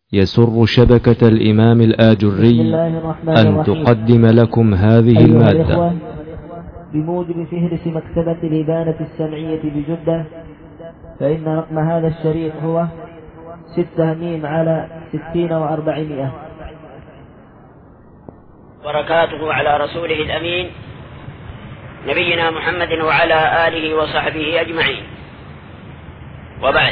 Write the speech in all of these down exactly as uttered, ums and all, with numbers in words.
يسر شبكة الإمام الآجري أن تقدم لكم هذه المادة بموجب فهرس مكتبة الإبانة السمعية بجدة، فإن رقم هذا الشريط هو ستة ميم على ستين وأربعمائة. بركاته على رسوله الأمين نبينا محمد وعلى آله وصحبه أجمعين، وبعد.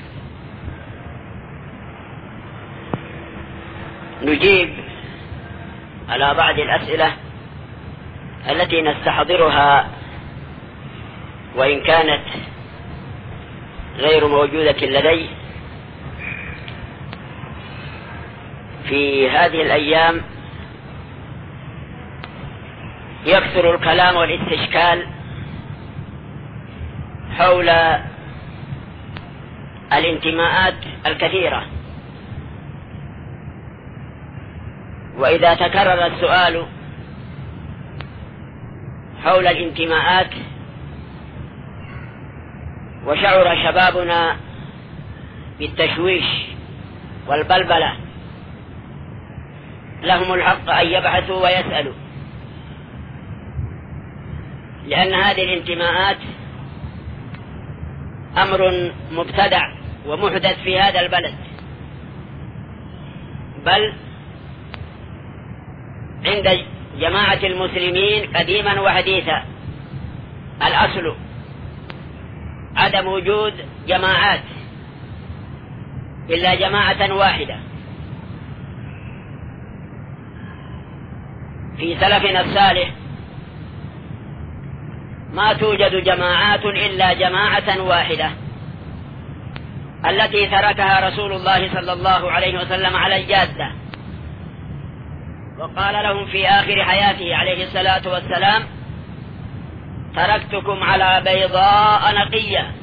نجيب على بعض الأسئلة التي نستحضرها وإن كانت غير موجودة لدي. في هذه الأيام يكثر الكلام والاستشكال حول الانتماءات الكثيرة، وإذا تكرر السؤال حول الانتماءات وشعر شبابنا بالتشويش والبلبلة، لهم الحق أن يبحثوا ويسألوا، لأن هذه الانتماءات أمر مبتدع ومحدث في هذا البلد، بل عند جماعة المسلمين قديما وحديثا. الأصل عدم وجود جماعات إلا جماعة واحدة. في سلفنا الصالح ما توجد جماعات إلا جماعة واحدة التي تركها رسول الله صلى الله عليه وسلم على الجادة، وقال لهم في آخر حياته عليه الصلاة والسلام: تركتكم على بيضاء نقية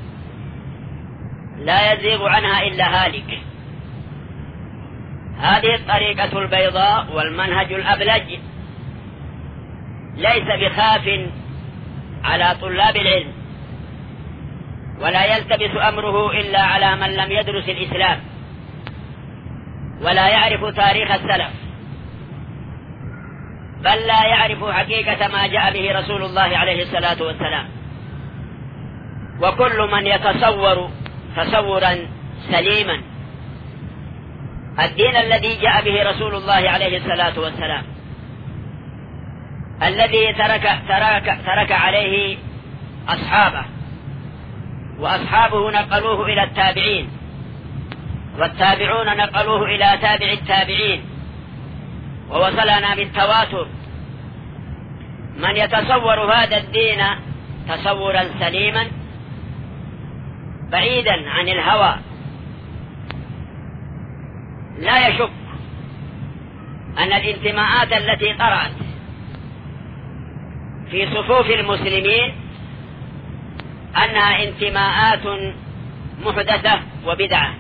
لا يزيغ عنها إلا هالك. هذه الطريقة البيضاء والمنهج الأبلج ليس بخاف على طلاب العلم، ولا يلتبس أمره إلا على من لم يدرس الإسلام ولا يعرف تاريخ السلف، بل لا يعرف حقيقة ما جاء به رسول الله عليه الصلاة والسلام. وكل من يتصور تصورا سليما الدين الذي جاء به رسول الله عليه الصلاة والسلام، الذي ترك, ترك, ترك عليه أصحابه، وأصحابه نقلوه إلى التابعين، والتابعون نقلوه إلى تابع التابعين، ووصلنا بالتواتر. من يتصور هذا الدين تصورا سليما بعيدا عن الهوى لا يشك أن الانتماءات التي طرأت في صفوف المسلمين أنها انتماءات محدثة وبدعة.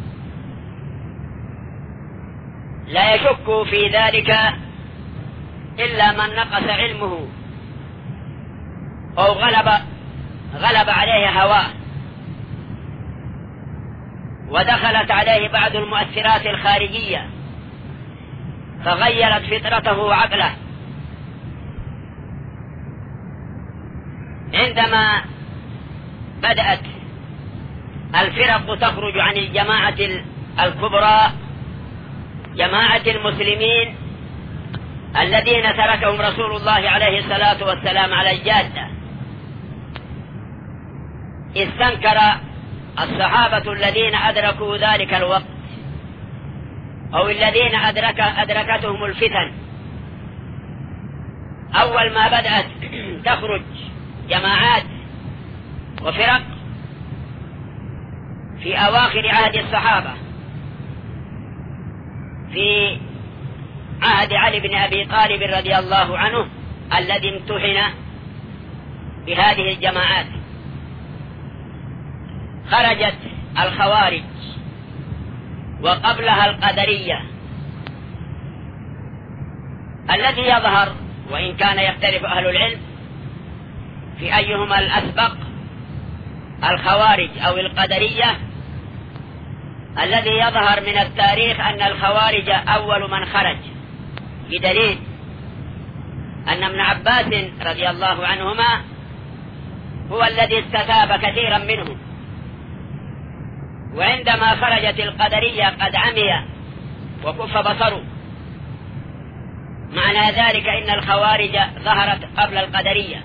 لا يشك في ذلك إلا من نقص علمه أو غلب غلب عليه هواه ودخلت عليه بعض المؤثرات الخارجية فغيرت فطرته وعقله. عندما بدأت الفرق تخرج عن الجماعة الكبرى، جماعة المسلمين الذين تركهم رسول الله عليه الصلاة والسلام على الجادة، استنكر الصحابة الذين أدركوا ذلك الوقت أو الذين أدرك أدركتهم الفتن. أول ما بدأت تخرج جماعات وفرق في أواخر عهد الصحابة، في عهد علي بن أبي طالب رضي الله عنه الذي امتحن بهذه الجماعات، خرجت الخوارج وقبلها القدرية. الذي يظهر وإن كان يختلف أهل العلم في أيهما الأسبق الخوارج أو القدرية، الذي يظهر من التاريخ أن الخوارج أول من خرج، بدليل أن ابن عباس رضي الله عنهما هو الذي استتاب كثيرا منهم، وعندما خرجت القدرية قد عمي وكف بصره. معنى ذلك إن الخوارج ظهرت قبل القدرية.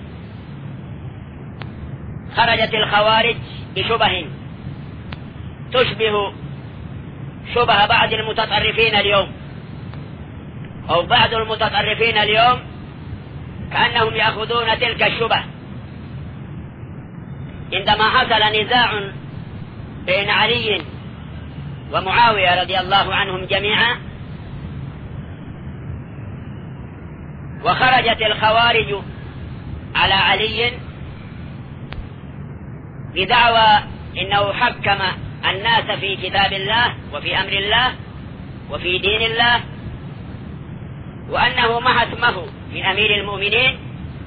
خرجت الخوارج بشبه تشبه شبه بعض المتطرفين اليوم، أو بعض المتطرفين اليوم كأنهم يأخذون تلك الشبه. عندما حصل نزاع بين علي ومعاوية رضي الله عنهم جميعا، وخرجت الخوارج على علي بدعوى إنه حكم الناس في كتاب الله وفي أمر الله وفي دين الله، وأنه محى اسمه من أمير المؤمنين،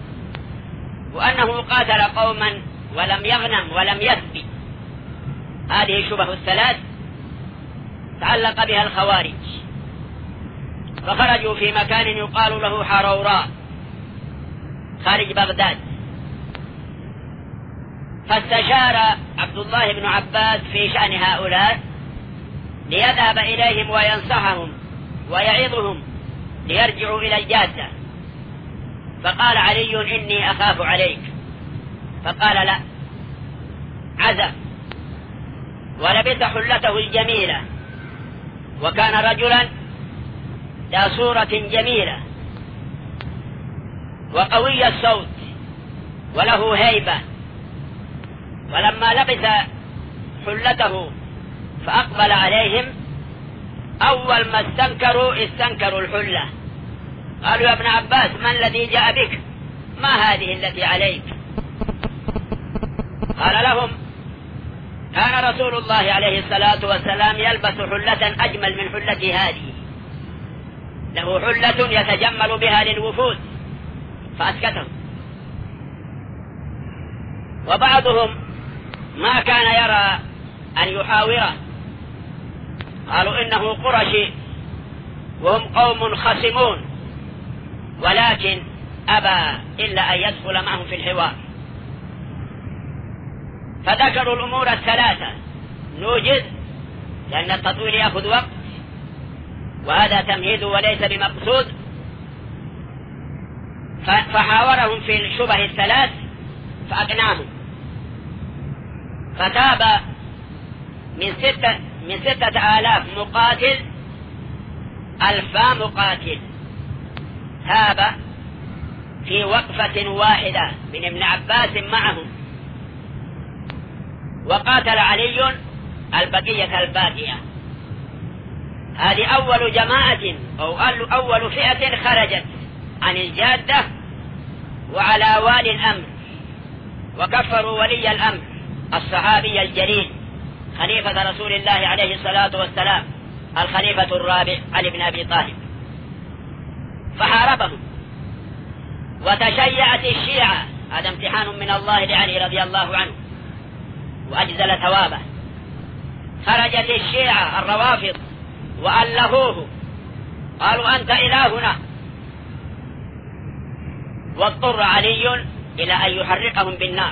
وأنه قاتل قوما ولم يغنم ولم يسبي. هذه الشبه الثلاث تعلق بها الخوارج، فخرجوا في مكان يقال له حروراء خارج بغداد. فاستشار عبد الله بن عباس في شأن هؤلاء ليذهب إليهم وينصحهم ويعظهم ليرجعوا إلى الجادة. فقال علي إني أخاف عليك، فقال لا، عزم ولبس حلته الجميلة، وكان رجلا ذا صورة جميلة وقوي الصوت وله هيبة. ولما لبس حلته فأقبل عليهم، أول ما استنكروا استنكروا الحلة، قالوا يا ابن عباس ما الذي جاء بك؟ ما هذه التي عليك؟ قال لهم كان رسول الله عليه الصلاة والسلام يلبس حلة أجمل من حلتي هذه، له حلة يتجمل بها للوفود، فأسكتهم. وبعضهم ما كان يرى أن يحاوره، قالوا إنه قرشي وهم قوم خصمون، ولكن أبى إلا أن يدخل معهم في الحوار. فذكروا الأمور الثلاثة، نوجد لأن التطويل يأخذ وقت وهذا تمهيد وليس بمقصود. فحاورهم في الشبه الثلاث فأقنعهم، فتاب من ستة من ستة آلاف مقاتل ألفا مقاتل، تاب في وقفة واحدة من ابن عباس معهم، وقاتل علي البقية الباقية. هذه أول جماعة أو أول فئة خرجت عن الجادة وعلى والي الأمر، وكفروا ولي الأمر الصحابي الجليل خليفة رسول الله عليه الصلاة والسلام الخليفة الرابع علي بن أبي طالب، فحاربهم. وتشيعت الشيعة، هذا امتحان من الله لعلي رضي الله عنه وأجزل ثوابه. خرجت الشيعة الروافض وألهوه، قالوا أنت إلهنا، واضطر علي إلى أن يحرقهم بالنار،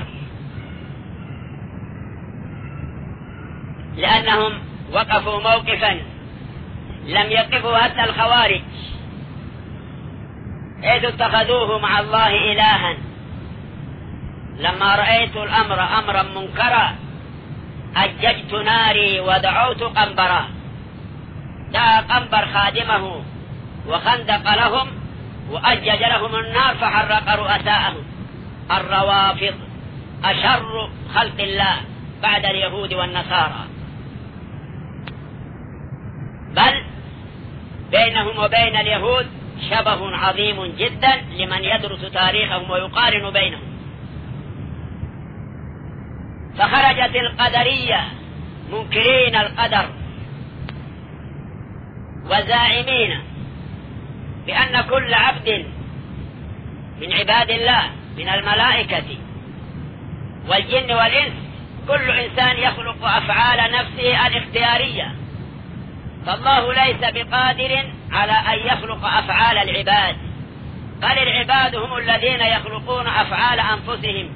لأنهم وقفوا موقفا لم يقفوا حتى الخوارج، إذ اتخذوه مع الله إلها. لما رأيت الأمر أمرا منكرا أججت ناري ودعوت قنبرا. دعا قنبر خادمه وخندق لهم وأجج لهم النار فحرق رؤساءهم. الروافض أشر خلق الله بعد اليهود والنصارى، بل بينهم وبين اليهود شبه عظيم جدا لمن يدرس تاريخهم ويقارن بينهم. فخرجت القدرية منكرين القدر وزاعمين بأن كل عبد من عباد الله من الملائكة والجن والإنس كل إنسان يخلق أفعال نفسه الاختيارية فالله ليس بقادر على أن يخلق أفعال العباد، بل العباد هم الذين يخلقون أفعال أنفسهم.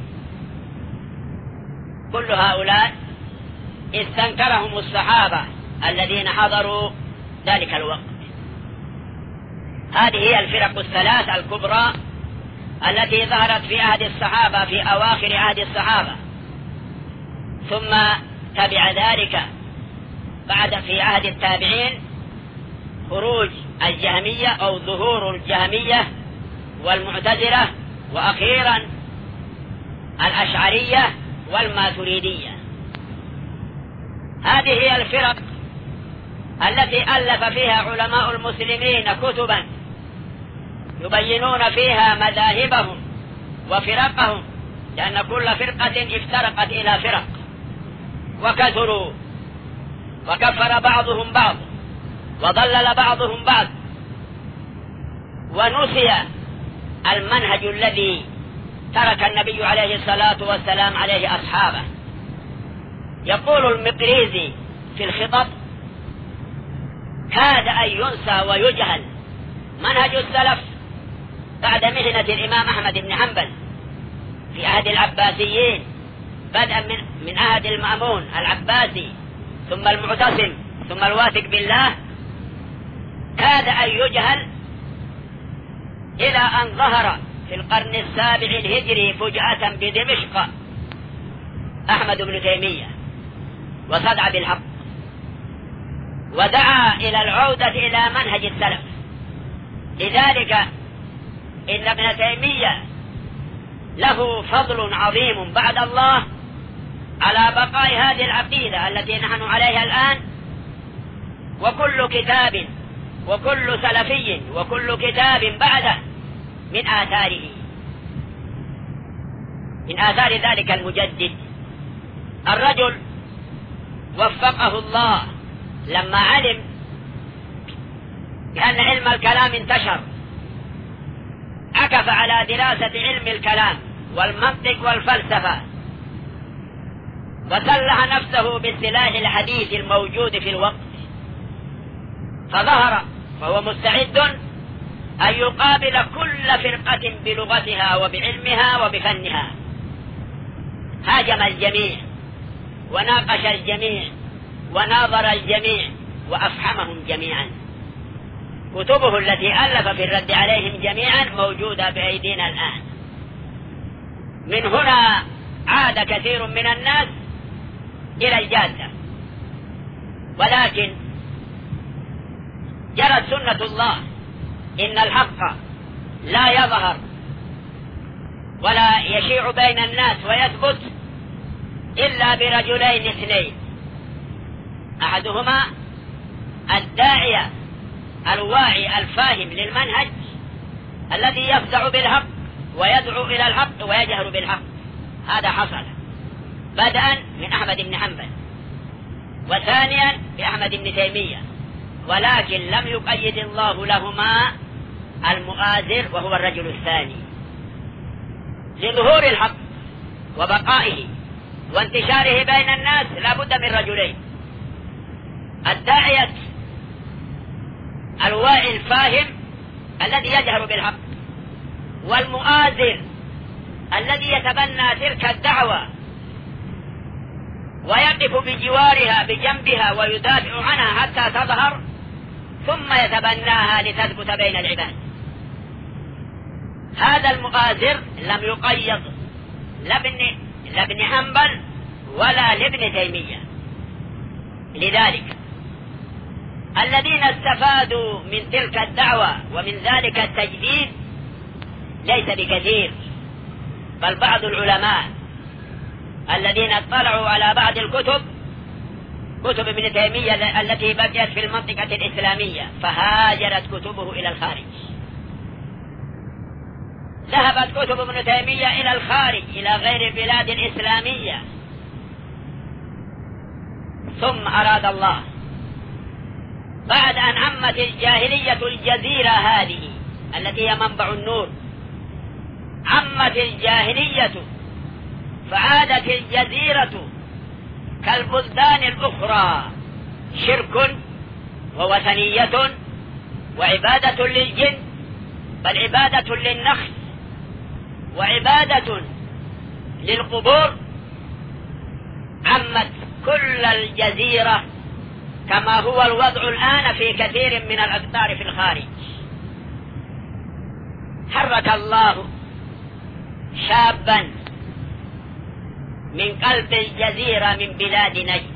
كل هؤلاء استنكرهم الصحابة الذين حضروا ذلك الوقت. هذه هي الفرق الثلاث الكبرى التي ظهرت في عهد الصحابة، في أواخر عهد الصحابة، ثم تبع ذلك بعد في عهد التابعين خروج الجهمية أو ظهور الجهمية والمعتزلة، وأخيرا الأشعرية والماتريدية. هذه هي الفرق التي ألف فيها علماء المسلمين كتبا يبينون فيها مذاهبهم وفرقهم، لأن كل فرقة افترقت إلى فرق وكثروا، وكفر بعضهم بعض، وضلل بعضهم بعض، ونسي المنهج الذي ترك النبي عليه الصلاة والسلام عليه أصحابه. يقول المقريزي في الخطب: كاد أن ينسى ويجهل منهج السلف بعد مهنة الإمام أحمد بن حنبل في عهد العباسيين، بدءا من من عهد المأمون العباسي، ثم المعتصم، ثم الواثق بالله. كاد أن يجهل إلى أن ظهر في القرن السابع الهجري فجأة بدمشق أحمد بن تيمية وصدع بالحق، ودعا إلى العودة إلى منهج السلف. لذلك إن ابن تيمية له فضل عظيم بعد الله على بقاء هذه العقيدة التي نحن عليها الآن. وكل كتاب وكل سلفي وكل كتاب بعده من آثاره، من آثار ذلك المجدد. الرجل وفقه الله لما علم بأن علم الكلام انتشر، عكف على دراسة علم الكلام والمنطق والفلسفة، وسلح نفسه بالسلاح الحديث الموجود في الوقت، فظهر فهو مستعد أن يقابل كل فرقة بلغتها وبعلمها وبفنها. هاجم الجميع وناقش الجميع وناظر الجميع وأفحمهم جميعا. كتبه التي ألف في الرد عليهم جميعا موجودة بأيدينا الآن. من هنا عاد كثير من الناس إلى الجادة، ولكن جرت سنة الله إن الحق لا يظهر ولا يشيع بين الناس ويثبت إلا برجلين اثنين: أحدهما الداعية الواعي الفاهم للمنهج الذي يفزع بالحق ويدعو إلى الحق ويجهر بالحق. هذا حصل بدءا من أحمد بن حنبل، وثانيا بأحمد بن تيمية، ولكن لم يقيد الله لهما المؤازر وهو الرجل الثاني. لظهور الحق وبقائه وانتشاره بين الناس لا بد من رجلين: الداعية الواعي الفاهم الذي يجهر بالحق، والمؤازر الذي يتبنى تلك الدعوة ويقف بجوارها بجنبها ويدافع عنها حتى تظهر، ثم يتبناها لتثبت بين العباد. هذا المؤازر لم يقيض لابن لابن حنبل ولا لابن تيمية. لذلك الذين استفادوا من تلك الدعوة ومن ذلك التجديد ليس بكثير، بل بعض العلماء الذين اطلعوا على بعض الكتب، كتب ابن تيمية التي بقيت في المنطقة الإسلامية، فهاجرت كتبه إلى الخارج. ذهبت كتب ابن تيمية إلى الخارج إلى غير البلاد الإسلامية. ثم أراد الله بعد أن عمت الجاهلية الجزيرة هذه التي هي منبع النور، عمت الجاهلية فعادت الجزيرة كالبلدان الأخرى شرك ووثنية وعبادة للجن، بل عبادة للنخل وعبادة للقبور، عمت كل الجزيرة كما هو الوضع الآن في كثير من الأقطار في الخارج. حرك الله شابا من قلب الجزيرة من بلاد نجد،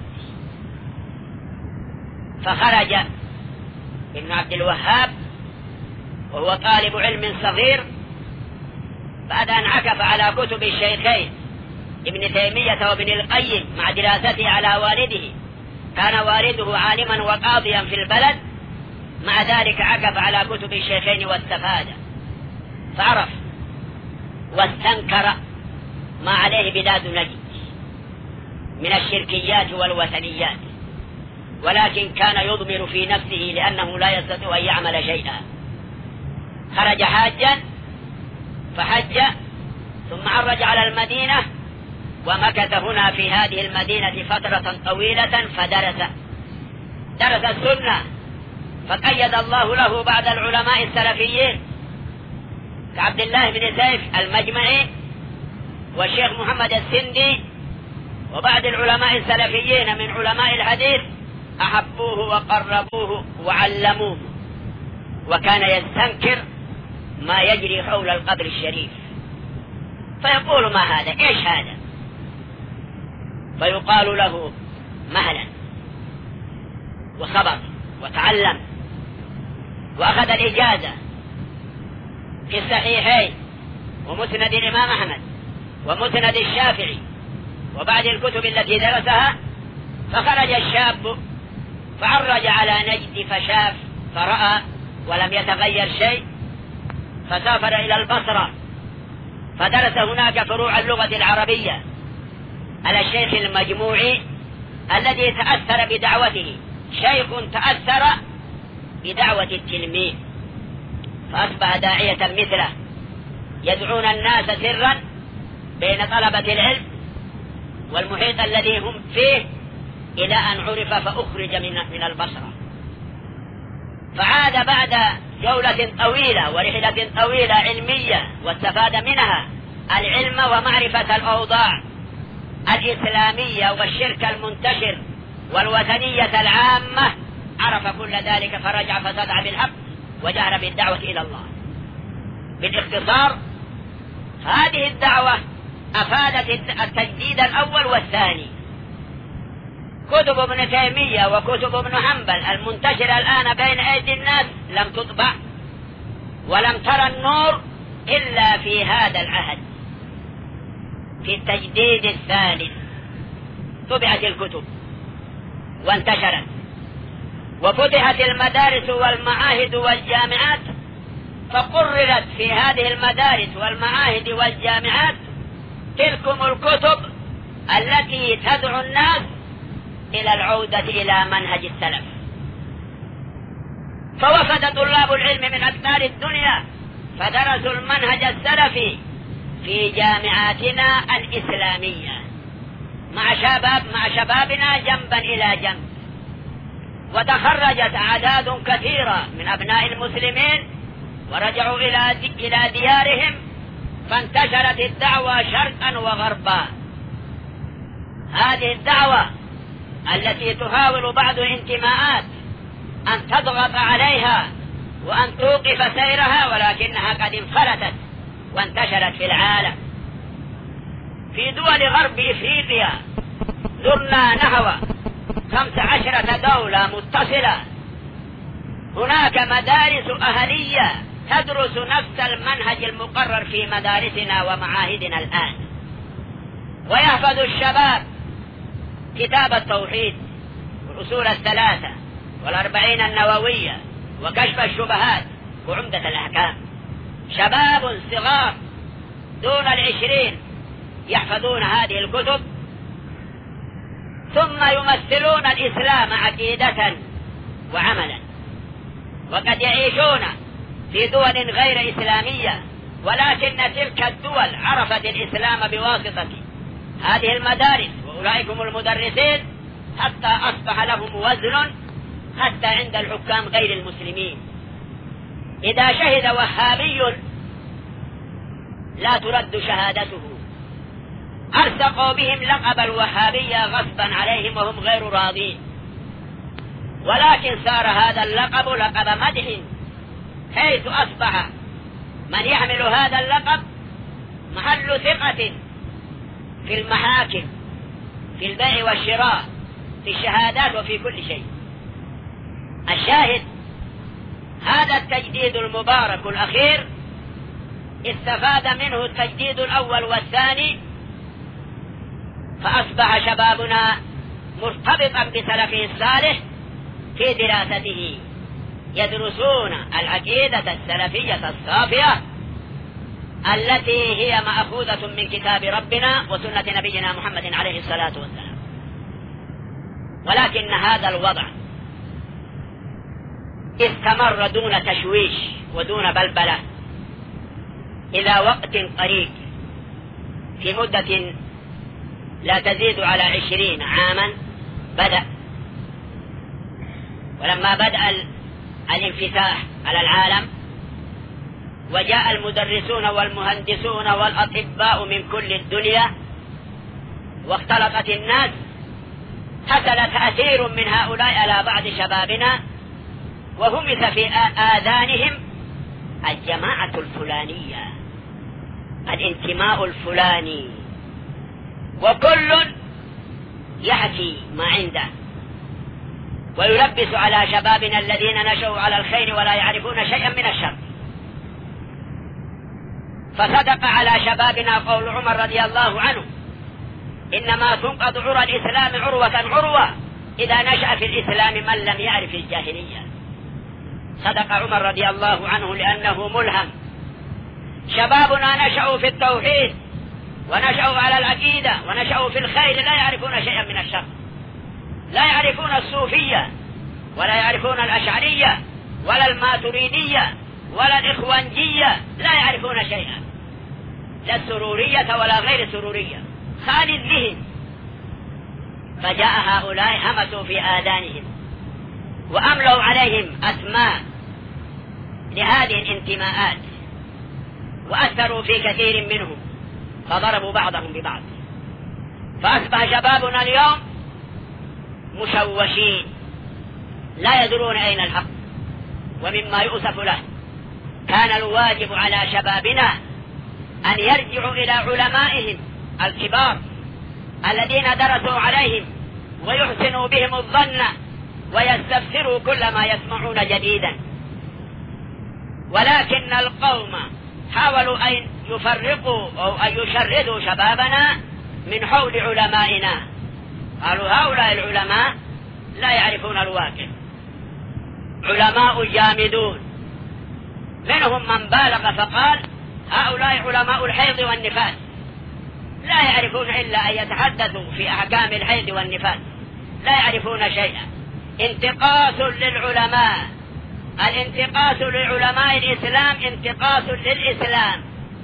فخرج ابن عبد الوهاب وهو طالب علم صغير بعد أن عكف على كتب الشيخين ابن تيمية وابن القيم مع دراسته على والده. كان والده عالما وقاضيا في البلد، مع ذلك عكف على كتب الشيخين واستفاد، فعرف واستنكر ما عليه بلاد نجد من الشركيات والوثنيات، ولكن كان يضمر في نفسه لأنه لا يستطيع أن يعمل شيئا. خرج حاجا فحج، ثم عرج على المدينة ومكث هنا في هذه المدينة فترة طويلة، فدرس درس السنة، فقيد الله له بعض العلماء السلفيين كعبد الله بن سيف المجمعي والشيخ محمد السندي وبعض العلماء السلفيين من علماء الحديث، أحبوه وقربوه وعلموه، وكان يستنكر ما يجري حول القبر الشريف، فيقول ما هذا، إيش هذا؟ فيقال له مهلا، وصبر وتعلم وأخذ الإجازة في الصحيحين ومسند الإمام أحمد ومسند الشافعي وبعد الكتب التي درسها. فخرج الشاب فعرج على نجد فشاف فرأى ولم يتغير شيء، فسافر إلى البصرة فدرس هناك فروع اللغة العربية على الشيخ المجموعي الذي تأثر بدعوته، شيخ تأثر بدعوة التلميذ، فأصبح داعية مثله، يدعون الناس سرا بين طلبة العلم والمحيط الذي هم فيه، إلى أن عرف فأخرج من من البصرة. فعاد بعد جولة طويلة ورحلة طويلة علمية، واستفاد منها العلم ومعرفة الأوضاع الإسلامية والشرك المنتشر والوثنية العامة، عرف كل ذلك فرجع فصدع بالحق وجهر بالدعوة إلى الله. بالاختصار هذه الدعوة أفادت التجديد الأول والثاني. كتب ابن تيمية وكتب ابن حنبل المنتشرة الآن بين أيدي الناس لم تطبع ولم ترى النور إلا في هذا العهد، في التجديد الثالث طبعت الكتب وانتشرت وفتحت المدارس والمعاهد والجامعات، فقررت في هذه المدارس والمعاهد والجامعات تلكم الكتب التي تدعو الناس إلى العودة إلى منهج السلف. فوفد طلاب العلم من أقطار الدنيا فدرسوا المنهج السلفي في جامعاتنا الإسلامية مع شباب مع شبابنا جنبا إلى جنب، وتخرجت أعداد كثيرة من أبناء المسلمين ورجعوا إلى إلى ديارهم، فانتشرت الدعوة شرقا وغربا. هذه الدعوة التي تحاول بعض الانتماءات أن تضغط عليها وأن توقف سيرها، ولكنها قد انفلتت وانتشرت في العالم. في دول غرب إفريقيا زرنا نحو خمس عشرة دولة متصلة، هناك مدارس أهلية تدرس نفس المنهج المقرر في مدارسنا ومعاهدنا الآن، ويحفظ الشباب كتاب التوحيد والأصول الثلاثة والأربعين النووية وكشف الشبهات وعمدة الأحكام. شباب صغار دون العشرين يحفظون هذه الكتب، ثم يمثلون الإسلام عقيدة وعملا، وقد يعيشون في دول غير إسلامية، ولكن تلك الدول عرفت الإسلام بواسطة هذه المدارس وأولئك المدرسين، حتى أصبح لهم وزن حتى عند الحكام غير المسلمين. إذا شهد وهابي لا ترد شهادته. أرسقوا بهم لقب الوهابية غصبا عليهم وهم غير راضين، ولكن صار هذا اللقب لقب مدح، حيث أصبح من يحمل هذا اللقب محل ثقة في المحاكم، في البيع والشراء، في الشهادات وفي كل شيء. الشاهد هذا التجديد المبارك الأخير استفاد منه التجديد الأول والثاني، فأصبح شبابنا مرتبطا بسلفه الصالح في دراسته، يدرسون العقيدة السلفية الصافية التي هي مأخوذة من كتاب ربنا وسنة نبينا محمد عليه الصلاة والسلام. ولكن هذا الوضع استمر دون تشويش ودون بلبلة إلى وقت قريب، في مدة لا تزيد على عشرين عاما بدأ. ولما بدأ الانفتاح على العالم وجاء المدرسون والمهندسون والأطباء من كل الدنيا واختلطت الناس، حصل تأثير من هؤلاء على بعض شبابنا، وهمس في آذانهم الجماعة الفلانية، الانتماء الفلاني، وكل يحكي ما عنده ويلبس على شبابنا الذين نشأوا على الخير ولا يعرفون شيئا من الشر. فصدق على شبابنا قول عمر رضي الله عنه: إنما تنقض عرى الإسلام عروة عروة إذا نشأ في الإسلام من لم يعرف الجاهلية. صدق عمر رضي الله عنه لأنه ملهم. شبابنا نشأوا في التوحيد ونشأوا على العقيدة ونشأوا في الخير، لا يعرفون شيئا من الشر، لا يعرفون الصوفية ولا يعرفون الأشعرية ولا الماتريدية ولا الإخوانجية، لا يعرفون شيئا، لا السرورية ولا غير السرورية، خالي الذهن. فجاء هؤلاء همسوا في آذانهم وأملوا عليهم أسماء لهذه الانتماءات، وأثروا في كثير منهم، فضربوا بعضهم ببعض، فأصبح شبابنا اليوم مشوشين لا يدرون أين الحق. ومما يؤسف له، كان الواجب على شبابنا أن يرجعوا إلى علمائهم الكبار الذين درسوا عليهم ويحسنوا بهم الظن ويستفسروا كل ما يسمعون جديدا. ولكن القوم حاولوا أن يفرقوا أو أن يشردوا شبابنا من حول علمائنا. قالوا هؤلاء العلماء لا يعرفون الواقع، علماء جامدون. منهم من بالغ فقال هؤلاء علماء الحيض والنفاس، لا يعرفون إلا أن يتحدثوا في أحكام الحيض والنفاس، لا يعرفون شيئا. انتقاص للعلماء، الانتقاص لعلماء الإسلام انتقاص للإسلام.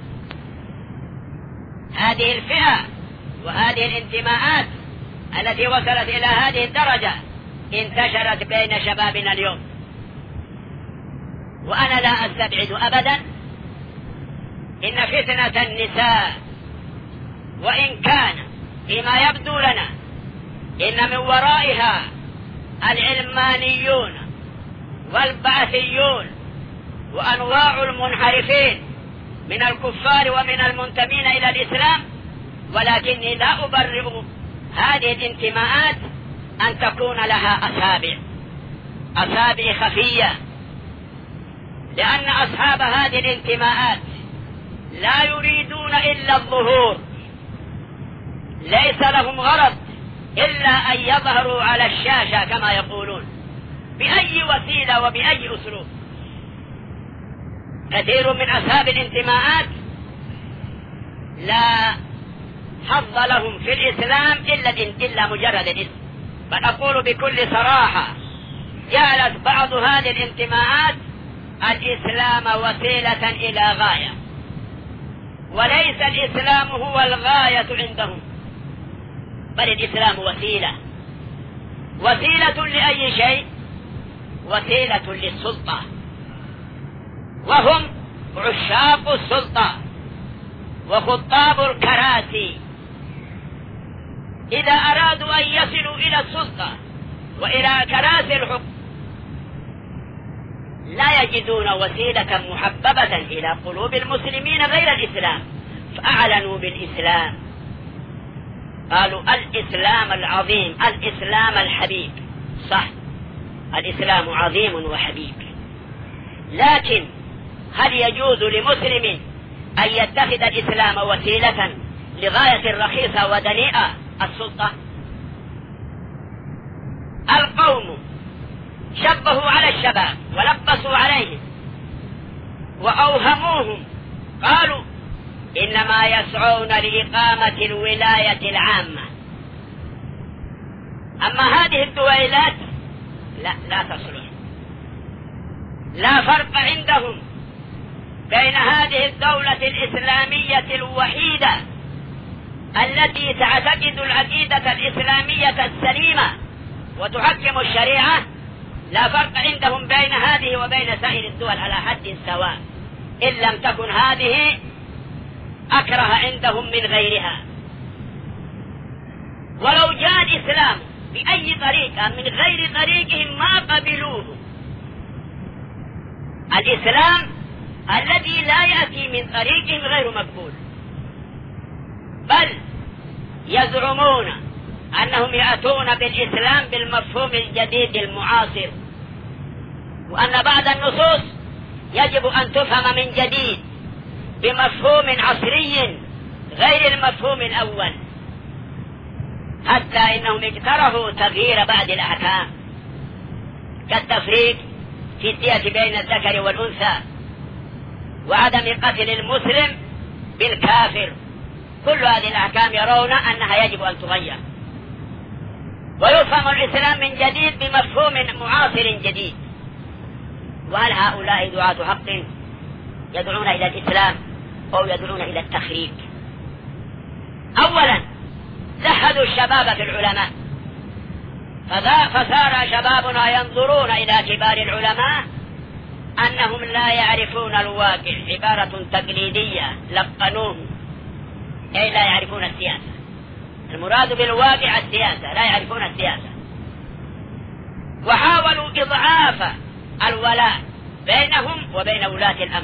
هذه الفئة وهذه الانتماءات التي وصلت إلى هذه الدرجة انتشرت بين شبابنا اليوم. وأنا لا أستبعد أبدا إن فتنة النساء، وإن كان فيما يبدو لنا إن من ورائها العلمانيون والبعثيون وأنواع المنحرفين من الكفار ومن المنتمين إلى الإسلام، ولكني لا أبرئ هذه الانتماءات أن تكون لها أسابع أسابع خفية، لأن أصحاب هذه الانتماءات لا يريدون إلا الظهور، ليس لهم غرض إلا أن يظهروا على الشاشة كما يقولون بأي وسيلة وبأي أسلوب. كثير من أصحاب الانتماءات لا حظ لهم في الإسلام إلا, إلا مجرد الاسم. بل أقول بكل صراحة جعلت بعض هذه الانتماءات الإسلام وسيلة إلى غاية، وليس الإسلام هو الغاية عندهم، بل الإسلام وسيلة. وسيلة لأي شيء؟ وسيلة للسلطة، وهم عشاق السلطة وخطاب الكراسي. إذا أرادوا أن يصلوا إلى السلطة وإلى كراسي الحكم لا يجدون وسيلة محببة إلى قلوب المسلمين غير الإسلام، فأعلنوا بالإسلام، قالوا الإسلام العظيم، الإسلام الحبيب. صح، الإسلام عظيم وحبيب، لكن هل يجوز لمسلم أن يتخذ الإسلام وسيلة لغاية رخيصة ودنيئة السلطة؟ القوم شبهوا على الشباب ولبسوا عليهم وأوهموهم، قالوا إنما يسعون لإقامة الولاية العامة، أما هذه الدويلات لا لا تصلح. لا فرق عندهم بين هذه الدولة الإسلامية الوحيدة التي تعتقد العقيدة الإسلامية السليمة وتحكم الشريعة، لا فرق عندهم بين هذه وبين سائر الدول على حد سواء، إن لم تكن هذه أكره عندهم من غيرها. ولو جاء الإسلام بأي طريقة من غير طريقهم ما قبلوه. الإسلام الذي لا يأتي من طريقهم غير مقبول، بل يزعمون أنهم يأتون بالإسلام بالمفهوم الجديد المعاصر، وأن بعض النصوص يجب أن تفهم من جديد بمفهوم عصري غير المفهوم الأول، حتى إنهم اقترحوا تغيير بعض الأحكام كالتفريق في الدية بين الذكر والأنثى، وعدم قتل المسلم بالكافر. كل هذه الأحكام يرون أنها يجب أن تغير، ويفهم الإسلام من جديد بمفهوم معاصر جديد. وهل هؤلاء دعاة حق يدعون إلى الإسلام أو يدعون إلى التخريب؟ أولا زهدوا الشباب في العلماء، فصار شبابنا ينظرون إلى كبار العلماء أنهم لا يعرفون الواقع، عبارة تقليدية لقنوه، أي لا يعرفون السياسة. المراد بالواقع السياسة، لا يعرفون السياسة. وحاولوا إضعاف الولاء بينهم وبين ولاة الأمر،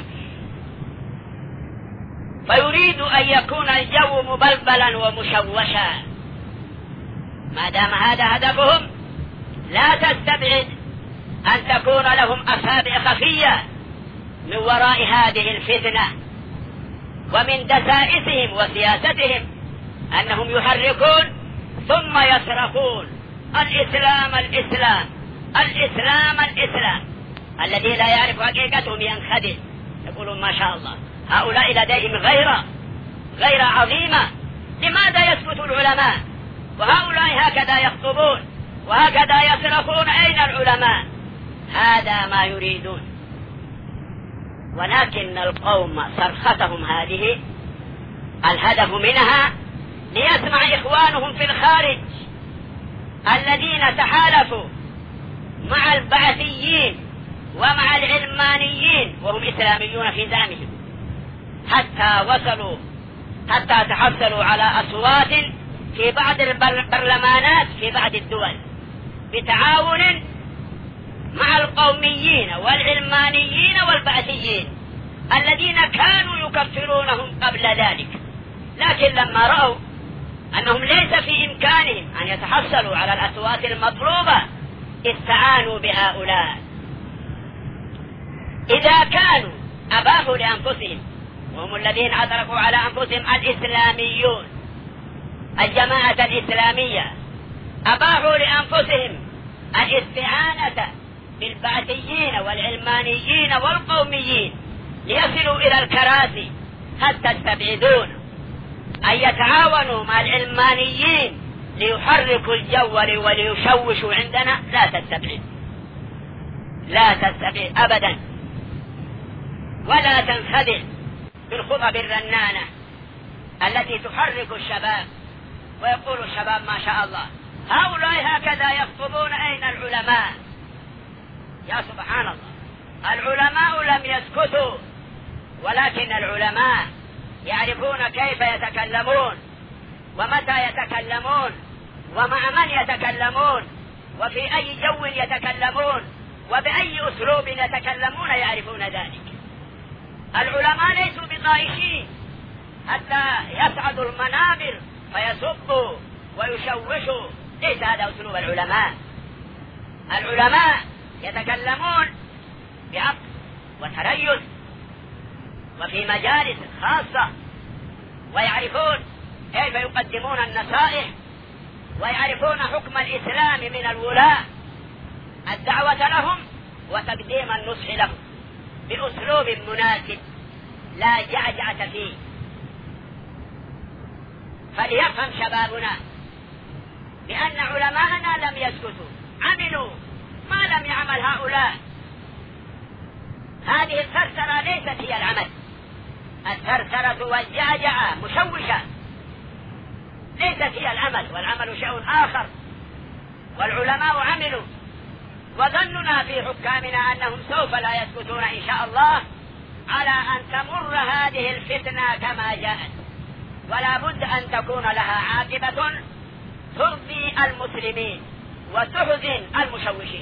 فيريد أن يكون الجو مبلبلا ومشوشا. ما دام هذا هدفهم لا تستبعد أن تكون لهم أصابع خفية من وراء هذه الفتنة، ومن دسائسهم وسياستهم أنهم يحركون ثم يصرخون الإسلام الإسلام الإسلام الإسلام. الذي لا يعرف حقيقتهم ينخدع، يقولون ما شاء الله هؤلاء لديهم غيرة غيرة عظيمة. لماذا يسكت العلماء وهؤلاء هكذا يخطبون وهكذا يصرخون؟ أين العلماء؟ هذا ما يريدون. ولكن القوم صرختهم هذه الهدف منها ليسمع إخوانهم في الخارج الذين تحالفوا مع البعثيين ومع العلمانيين وهم إسلاميون في زعمهم، حتى وصلوا حتى تحصلوا على أصوات في بعض البرلمانات في بعض الدول بتعاون مع القوميين والعلمانيين والبعثيين الذين كانوا يكفرونهم قبل ذلك. لكن لما رأوا أنهم ليس في إمكانهم أن يتحصلوا على الأصوات المطلوبة استعانوا بهؤلاء. إذا كانوا أباحوا لأنفسهم، وهم الذين أدركوا على أنفسهم الإسلاميون، الجماعة الإسلامية أباحوا لأنفسهم الاستعانة بالبعثيين والعلمانيين والقوميين ليصلوا إلى الكراسي، هل تستبعدون أن يتعاونوا مع العلمانيين ليحركوا الجو وليشوشوا عندنا؟ لا تستبعد، لا تستبعد أبدا، ولا تنخدع بالخطب الرنانة التي تحرك الشباب ويقول الشباب ما شاء الله هؤلاء هكذا يخطبون، أين العلماء؟ يا سبحان الله، العلماء لم يسكتوا، ولكن العلماء يعرفون كيف يتكلمون ومتى يتكلمون ومع من يتكلمون وفي أي جو يتكلمون وبأي أسلوب يتكلمون، يعرفون ذلك. العلماء ليسوا بطائشين حتى يصعدوا المنابر فيسبوا ويشوشوا، ليس هذا أسلوب العلماء. العلماء يتكلمون بعقل وتريث وفي مجالس خاصة، ويعرفون كيف يقدمون النصائح، ويعرفون حكم الإسلام من الولاة، الدعوة لهم وتقديم النصح لهم بأسلوب مناسب لا جعجعة فيه. فليفهم شبابنا بأن علماءنا لم يسكتوا، عملوا ما لم يعمل هؤلاء. هذه الثرثرة ليست هي العمل، الثرثرة والجعجعة مشوشة ليست هي العمل، والعمل شيء آخر. والعلماء عملوا، وظننا في حكامنا أنهم سوف لا يسكتون إن شاء الله على أن تمر هذه الفتنة كما جاءت، ولا بد أن تكون لها عاقبة ترضي المسلمين وتحزن المشوشين.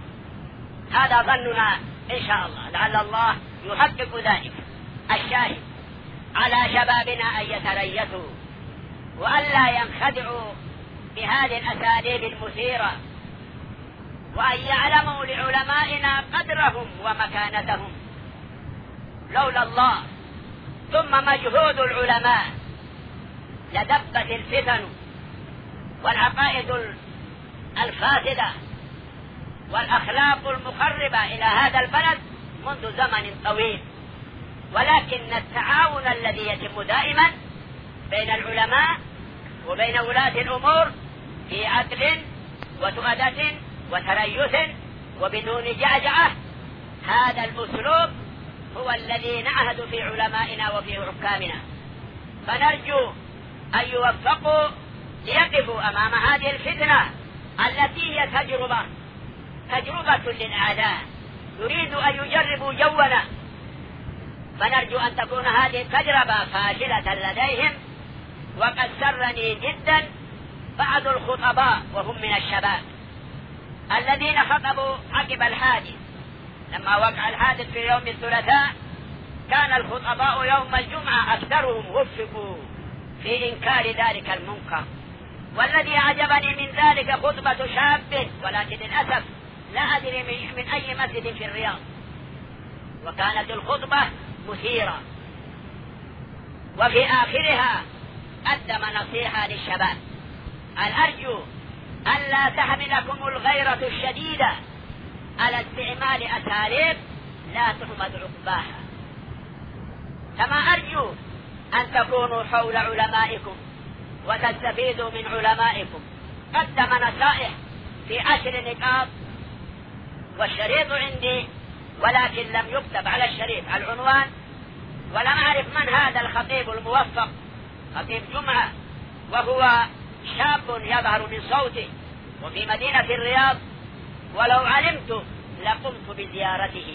هذا ظننا إن شاء الله، لعل الله يحقق ذلك. الشاهد على شبابنا أن يتريثوا وألا ينخدعوا بهذه الأساليب المثيرة، وأن يعلموا لعلمائنا قدرهم ومكانتهم. لولا الله ثم مجهود العلماء لدبت الفتن والعقائد الفاسدة والأخلاق المخربة إلى هذا البلد منذ زمن طويل. ولكن التعاون الذي يتم دائما بين العلماء وبين ولاة الأمور في عدل وتؤدة وتريث وبدون جعجعة، هذا الأسلوب هو الذي نعهد في علمائنا وفي حكامنا. فنرجو أن يوفقوا ليقفوا أمام هذه الفتنة التي هي تجربة تجربة للأعداء، يريد أن يجربوا جونا. فنرجو أن تكون هذه التجربة فاشلة لديهم. وقد سرني جدا بعض الخطباء وهم من الشباب الذين خطبوا عقب الحادث. لما وقع الحادث في يوم الثلاثاء كان الخطباء يوم الجمعة أكثرهم وفقوا في إنكار ذلك المنكر. والذي أعجبني من ذلك خطبة شاب، ولكن للأسف لا أدري من أي مسجد في الرياض، وكانت الخطبة مثيرة، وفي آخرها قدم نصيحة للشباب: أن أرجو ألا تحملكم الغيرة الشديدة على استعمال أساليب لا تحمد عقباها، كما أرجو أن تكونوا حول علمائكم وتستفيدوا من علمائكم. قدم نصائح في عشر نقاط، والشريط عندي ولكن لم يكتب على الشريط العنوان، ولم أعرف من هذا الخطيب الموفق، خطيب جمعة، وهو شاب يظهر من صوته وفي مدينة الرياض، ولو علمت لقمت بزيارته،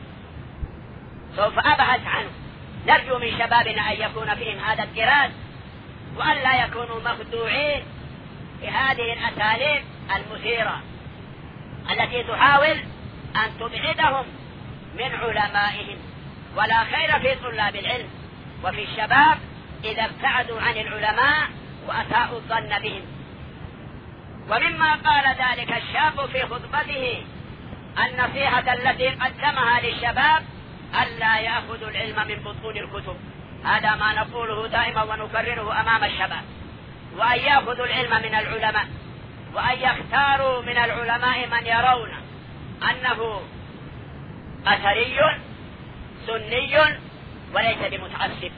سوف أبحث عنه. نرجو من شبابنا أن يكون فيهم هذا الدراس، وأن لا يكونوا مخدوعين بهذه الأساليب المثيرة التي تحاول أن تبعدهم من علمائهم. ولا خير في طلاب العلم وفي الشباب إذا ابتعدوا عن العلماء وأساءوا الظن بهم. ومما قال ذلك الشاب في خطبته النصيحة التي قدمها للشباب: ألا يأخذوا العلم من بطون الكتب. هذا ما نقوله دائما ونكرره أمام الشباب، وأن يأخذوا العلم من العلماء، وأن يختاروا من العلماء من يرون أنه أثري سني وليس بمتعصب.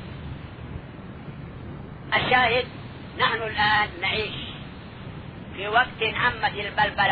الشاهد: نحن الآن نعيش في وقت عمت البلبلة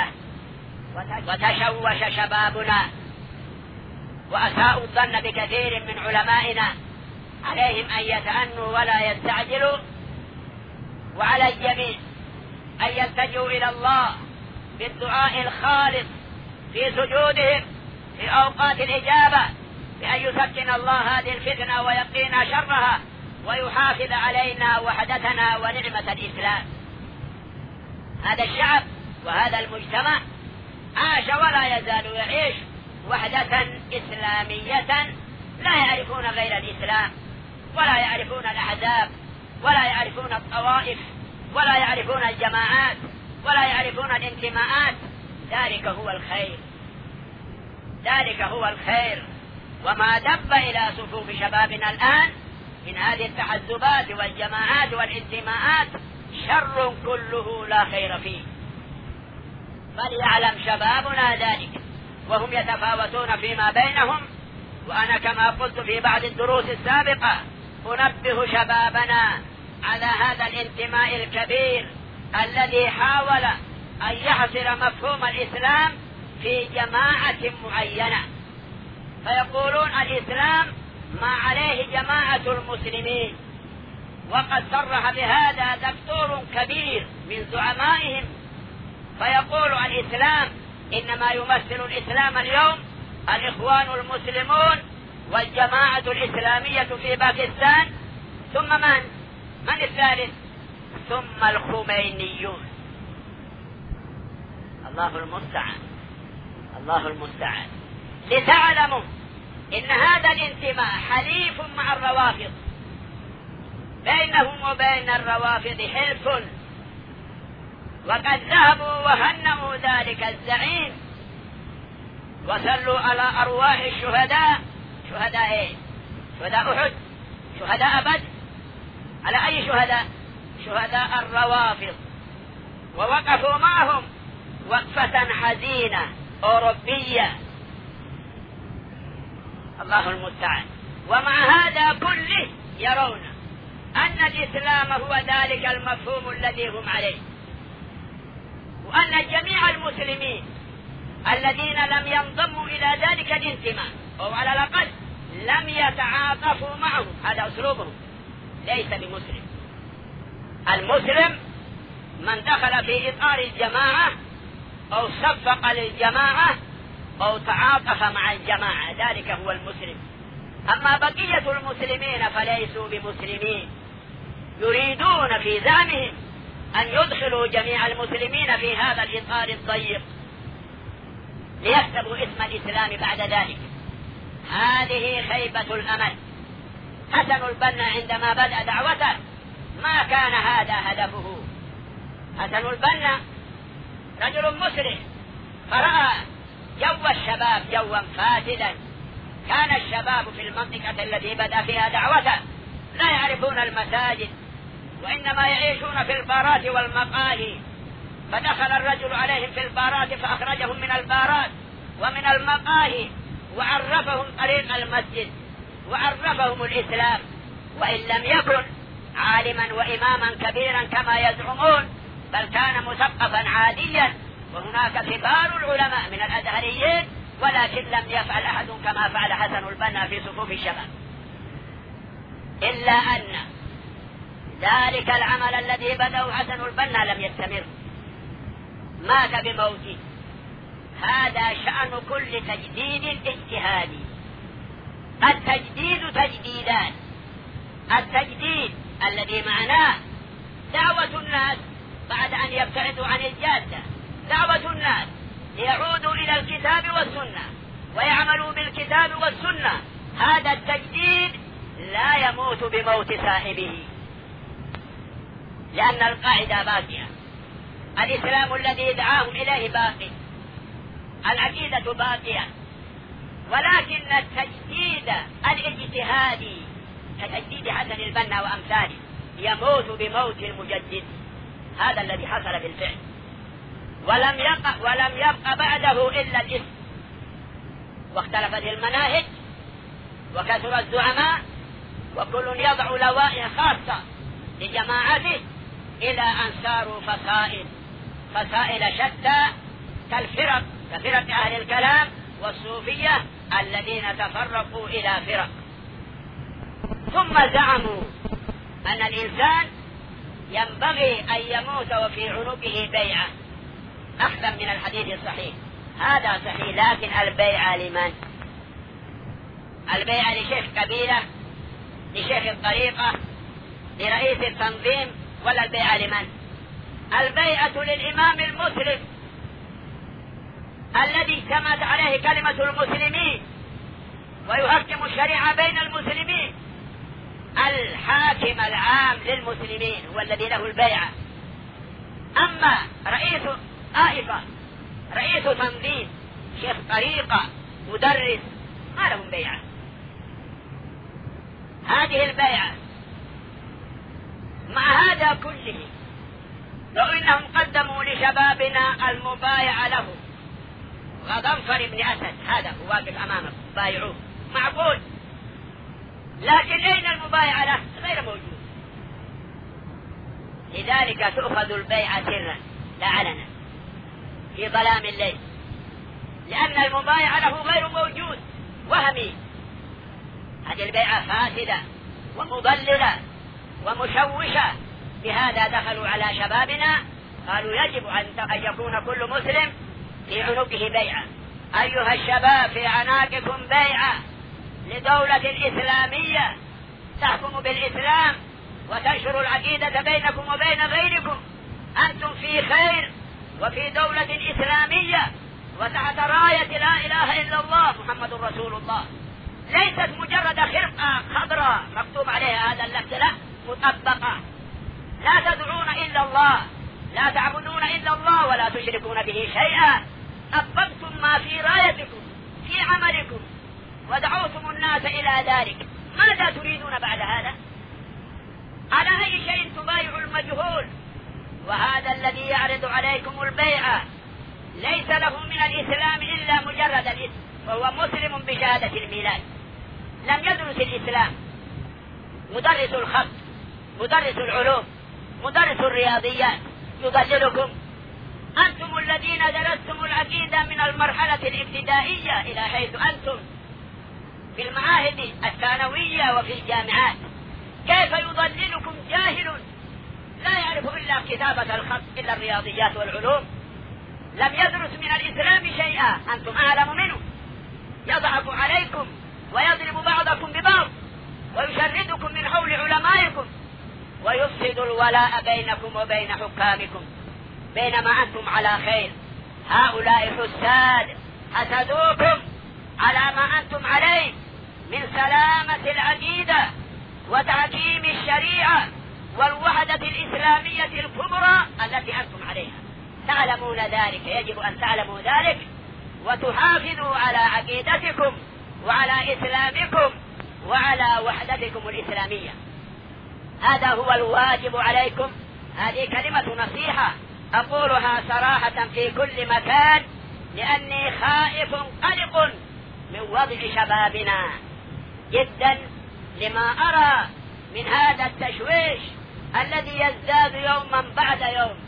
وتشوش شبابنا وأساءوا الظن بكثير من علمائنا. عليهم أن يتأنوا ولا يستعجلوا، وعلى الجميع أن يلتجوا إلى الله بالدعاء الخالص في سجودهم في أوقات الإجابة بأن يسكن الله هذه الفتنة ويقينا شرها ويحافظ علينا وحدتنا ونعمة الإسلام. هذا الشعب وهذا المجتمع عاش ولا يزال يعيش وحدة إسلامية، لا يعرفون غير الإسلام، ولا يعرفون الأحزاب، ولا يعرفون الطوائف، ولا يعرفون الجماعات، ولا يعرفون الانتماءات. ذلك هو الخير، ذلك هو الخير. وما دب إلى صفوف شبابنا الآن من هذه التحزبات والجماعات والانتماءات شر كله لا خير فيه. فليعلم شبابنا ذلك وهم يتفاوتون فيما بينهم. وأنا كما قلت في بعض الدروس السابقة أنبه شبابنا على هذا الانتماء الكبير الذي حاول أن يحصر مفهوم الإسلام في جماعة معينة، فيقولون الإسلام ما عليه جماعة المسلمين، وقد صرح بهذا دكتور كبير من زعمائهم فيقول الإسلام إنما يمثل الإسلام اليوم الإخوان المسلمون والجماعة الإسلامية في باكستان، ثم من؟ من الثالث؟ ثم الخمينيون. الله المستعان، الله المستعان. لتعلموا إن هذا الانتماء حليف مع الروافض، بينهم وبين الروافض حلف، وقد ذهبوا وهنأوا ذلك الزعيم وصلوا على أرواح الشهداء. شهداء ايه؟ شهداء أحد، شهداء بدر. على أي شهداء؟ شهداء الروافض. ووقفوا معهم وقفة حزينة أوروبية. الله المستعان. ومع هذا كله يرون أن الإسلام هو ذلك المفهوم الذي هم عليه، وأن جميع المسلمين الذين لم ينضموا إلى ذلك الانتماء أو على الأقل لم يتعاطفوا معه، هذا أسلوبهم، ليس بمسلم. المسلم من دخل في إطار الجماعة أو صفق للجماعة أو تعاطف مع الجماعة، ذلك هو المسلم. أما بقية المسلمين فليسوا بمسلمين، يريدون في زعمهم أن يدخلوا جميع المسلمين في هذا الإطار الضيق ليكتبوا اسم الإسلام بعد ذلك. هذه خيبة الأمل. حسن البنا عندما بدأ دعوته ما كان هذا هدفه. حسن البنا رجل مسلم، فرأى جو الشباب جوا فاسدا. كان الشباب في المنطقة التي بدأ فيها دعوته لا يعرفون المساجد، وإنما يعيشون في البارات والمقاهي. فدخل الرجل عليهم في البارات فأخرجهم من البارات ومن المقاهي، وعرفهم طريق المسجد وعرفهم الإسلام، وإن لم يكن عالما وإماما كبيرا كما يزعمون، بل كان مثقفا عاديا. وهناك كبار العلماء من الأزهريين، ولكن لم يفعل أحد كما فعل حسن البنا في صفوف الشباب. إلا أن ذلك العمل الذي بدأه حسن البنا لم يستمر، مات بموته. هذا شأن كل تجديد اجتهادي. التجديد تجديدان: التجديد الذي معناه دعوة الناس بعد أن يبتعدوا عن الجادة، دعوة الناس ليعودوا إلى الكتاب والسنة ويعملوا بالكتاب والسنة. هذا التجديد لا يموت بموت صاحبه، لأن القاعدة باقية. الإسلام الذي دعاهم إليه باقي، العقيدة باقية، ولكن التجديد الاجتهادي كتجديد حسن البنا وأمثاله يموت بموت المجدد. هذا الذي حصل بالفعل، ولم يبقى ولم يبقى بعده إلا الاسم. واختلفت المناهج وكثر الزعماء، وكل يضع لوائح خاصة لجماعته، إلى أن صاروا فصائل فصائل شتى كالفرق، كفرق أهل الكلام والصوفية الذين تفرقوا إلى فرق. ثم زعموا أن الإنسان ينبغي أن يموت وفي عنقه بيعة، أخذا من الحديث الصحيح: هذا صحيح، لكن البيعة لمن؟ البيعة لشيخ قبيلة، لشيخ الطريقة، لرئيس التنظيم، ولا البيعة لمن؟ البيعة للإمام المسلم الذي اجتمعت عليه كلمة المسلمين ويحكم الشريعة بين المسلمين. الحاكم العام للمسلمين هو الذي له البيعة. أما رئيس طائفة، رئيس تنظيم، شيخ طريقة، مدرس، ما لهم بيعة. هذه البيعة مع هذا كله، لو إنهم قدموا لشبابنا المبايعة له غضنفر بن أسد، هذا هو واقف أمامك، بايعوه، معقول. لكن أين المبايعة له؟ غير موجود. لذلك تؤخذ البيعة سرا لا علنا في ظلام الليل، لأن المبايعة له غير موجود، وهمي. هذه البيعة فاسدة ومضللة ومشوشة. بهذا دخلوا على شبابنا قالوا يجب أن يكون كل مسلم في عنقه بيعة. أيها الشباب، في عناقكم بيعة لدولة إسلامية تحكم بالإسلام وتنشر العقيدة بينكم وبين غيركم. أنتم في خير وفي دولة إسلامية وتحت راية لا إله إلا الله محمد رسول الله، ليست مجرد خرقة خضراء مكتوب عليها هذا اللفظ، لا، مطبقة. لا تدعون إلا الله، لا تعبدون إلا الله، ولا تشركون به شيئا. طبقتم ما في رايتكم في عملكم ودعوتم الناس إلى ذلك. ماذا تريدون بعد هذا؟ على أي شيء تبايع المجهول؟ وهذا الذي يعرض عليكم البيعة ليس له من الإسلام إلا مجرد الاسم، وهو مسلم بشهادة الميلاد، لم يدرس الإسلام. مدرس الخط، مدرس العلوم، مدرس الرياضيات يضللكم. أنتم الذين درستم العقيدة من المرحلة الابتدائية إلى حيث أنتم في المعاهد الثانوية وفي الجامعات. كيف يضللكم جاهل لا يعرف إلا كتابة الخط إلا الرياضيات والعلوم، لم يدرس من الإسلام شيئا، أنتم أعلم منه. يضحك عليكم ويضرب بعضكم ببعض ويشردكم من حول علمائكم ويفسد الولاء بينكم وبين حكامكم، بينما أنتم على خير. هؤلاء حساد حسدوكم على ما أنتم عليه من سلامة العقيدة وتحكيم الشريعة والوحدة الإسلامية الكبرى التي أنتم عليها. تعلمون ذلك، يجب أن تعلموا ذلك وتحافظوا على عقيدتكم وعلى إسلامكم وعلى وحدتكم الإسلامية. هذا هو الواجب عليكم. هذه كلمة نصيحة أقولها صراحة في كل مكان، لأني خائف قلق من وضع شبابنا جدا لما أرى من هذا التشويش الذي يزداد يوما بعد يوم.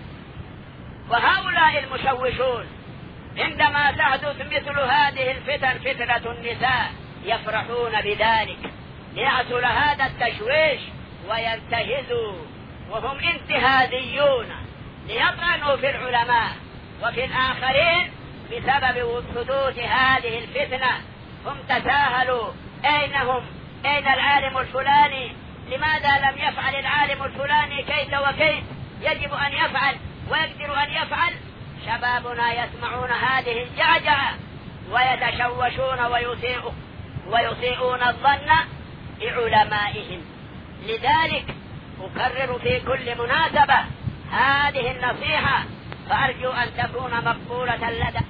وهؤلاء المشوشون عندما تحدث مثل هذه الفتن، فتنة النساء، يفرحون بذلك ليحصل هذا التشويش وينتهزوا، وهم انتهازيون ليطعنوا في العلماء وفي الآخرين بسبب حدوث هذه الفتنة. هم تساهلوا، أين هم؟ أين العالم الفلاني؟ لماذا لم يفعل العالم الفلاني كيت وكيت؟ يجب أن يفعل ويقدر أن يفعل. شبابنا يسمعون هذه الجعجعة ويتشوشون ويسيئون ويسيئون الظن بعلمائهم. لذلك أكرر في كل مناسبة هذه النصيحة، فأرجو أن تكون مقبولة لدى،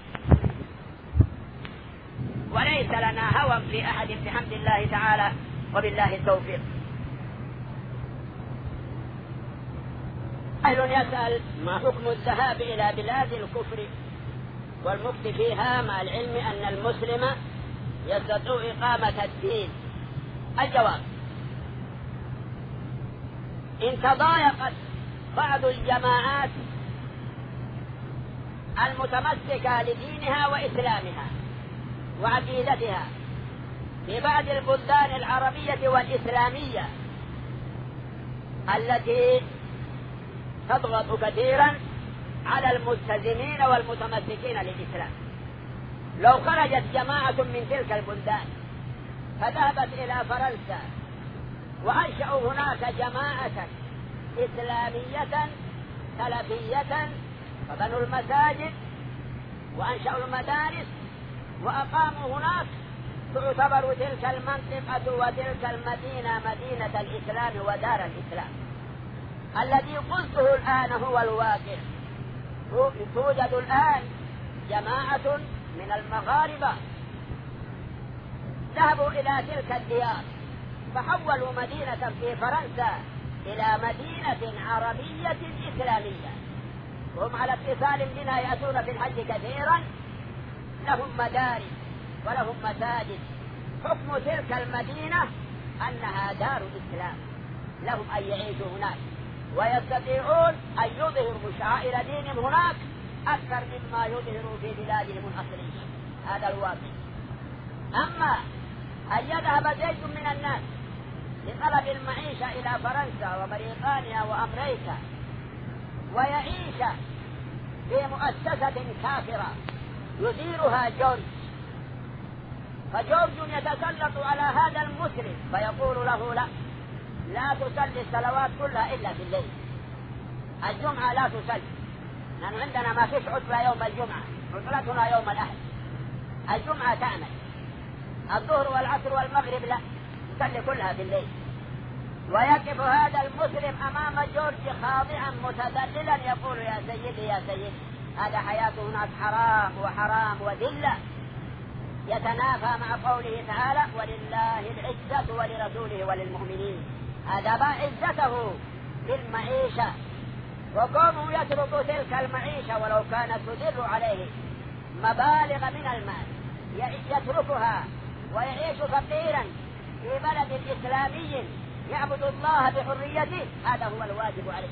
وليس لنا هوى في أحد بحمد الله تعالى وبالله التوفيق. أهل يسأل: ما حكم الذهاب إلى بلاد الكفر والمكث فيها مع العلم أن المسلم يستطيع إقامة الدين؟ الجواب: إن تضايقت بعض الجماعات المتمسكة لدينها وإسلامها وعقيدتها في بعض البلدان العربية والإسلامية التي تضغط كثيرا على الملتزمين والمتمسكين للإسلام، لو خرجت جماعة من تلك البلدان فذهبت إلى فرنسا وأنشأوا هناك جماعة إسلامية سلفية فبنوا المساجد وأنشأوا المدارس وأقاموا هناك، تعتبر تلك المنطقة وتلك المدينة مدينة الإسلام ودار الإسلام. الذي قلته الآن هو الواقع. توجد الآن جماعة من المغاربة ذهبوا إلى تلك الديار فحولوا مدينة في فرنسا إلى مدينة عربية إسلامية، وهم على اتصال بنا يأتون في الحج كثيرا، لهم مدارس ولهم مساجد. حكم تلك المدينة أنها دار إسلام، لهم أن يعيشوا هناك ويستطيعون أن يظهروا شعائر دينهم هناك أكثر مما يظهروا في بلادهم الأصلية. هذا الواقع. أما أن يذهب زيد من الناس لطلب المعيشة إلى فرنسا وبريطانيا وأمريكا ويعيش في مؤسسة كافرة يديرها جورج، فجورج يتسلط على هذا المسلم فيقول له لا لا تصلي الصلوات كلها إلا في الليل، الجمعة لا تصلي، لأن عندنا ما فيش عطلة يوم الجمعة، عطلتنا يوم الأحد، الجمعة تعمل، الظهر والعصر والمغرب لا، تصلي كلها في الليل. ويقف هذا المسلم أمام جورج خاضعا متذللا يقول يا سيدي يا سيدي هذا حياته هناك حرام وحرام وذلة، يتنافى مع قوله تعالى ولله العزة ولرسوله وللمؤمنين. هذا باع عزته بالمعيشة، وكونه يترك تلك المعيشة ولو كانت تدر عليه مبالغ من المال يتركها ويعيش فقيرا في بلد إسلامي يعبد الله بحريته، هذا هو الواجب عليه.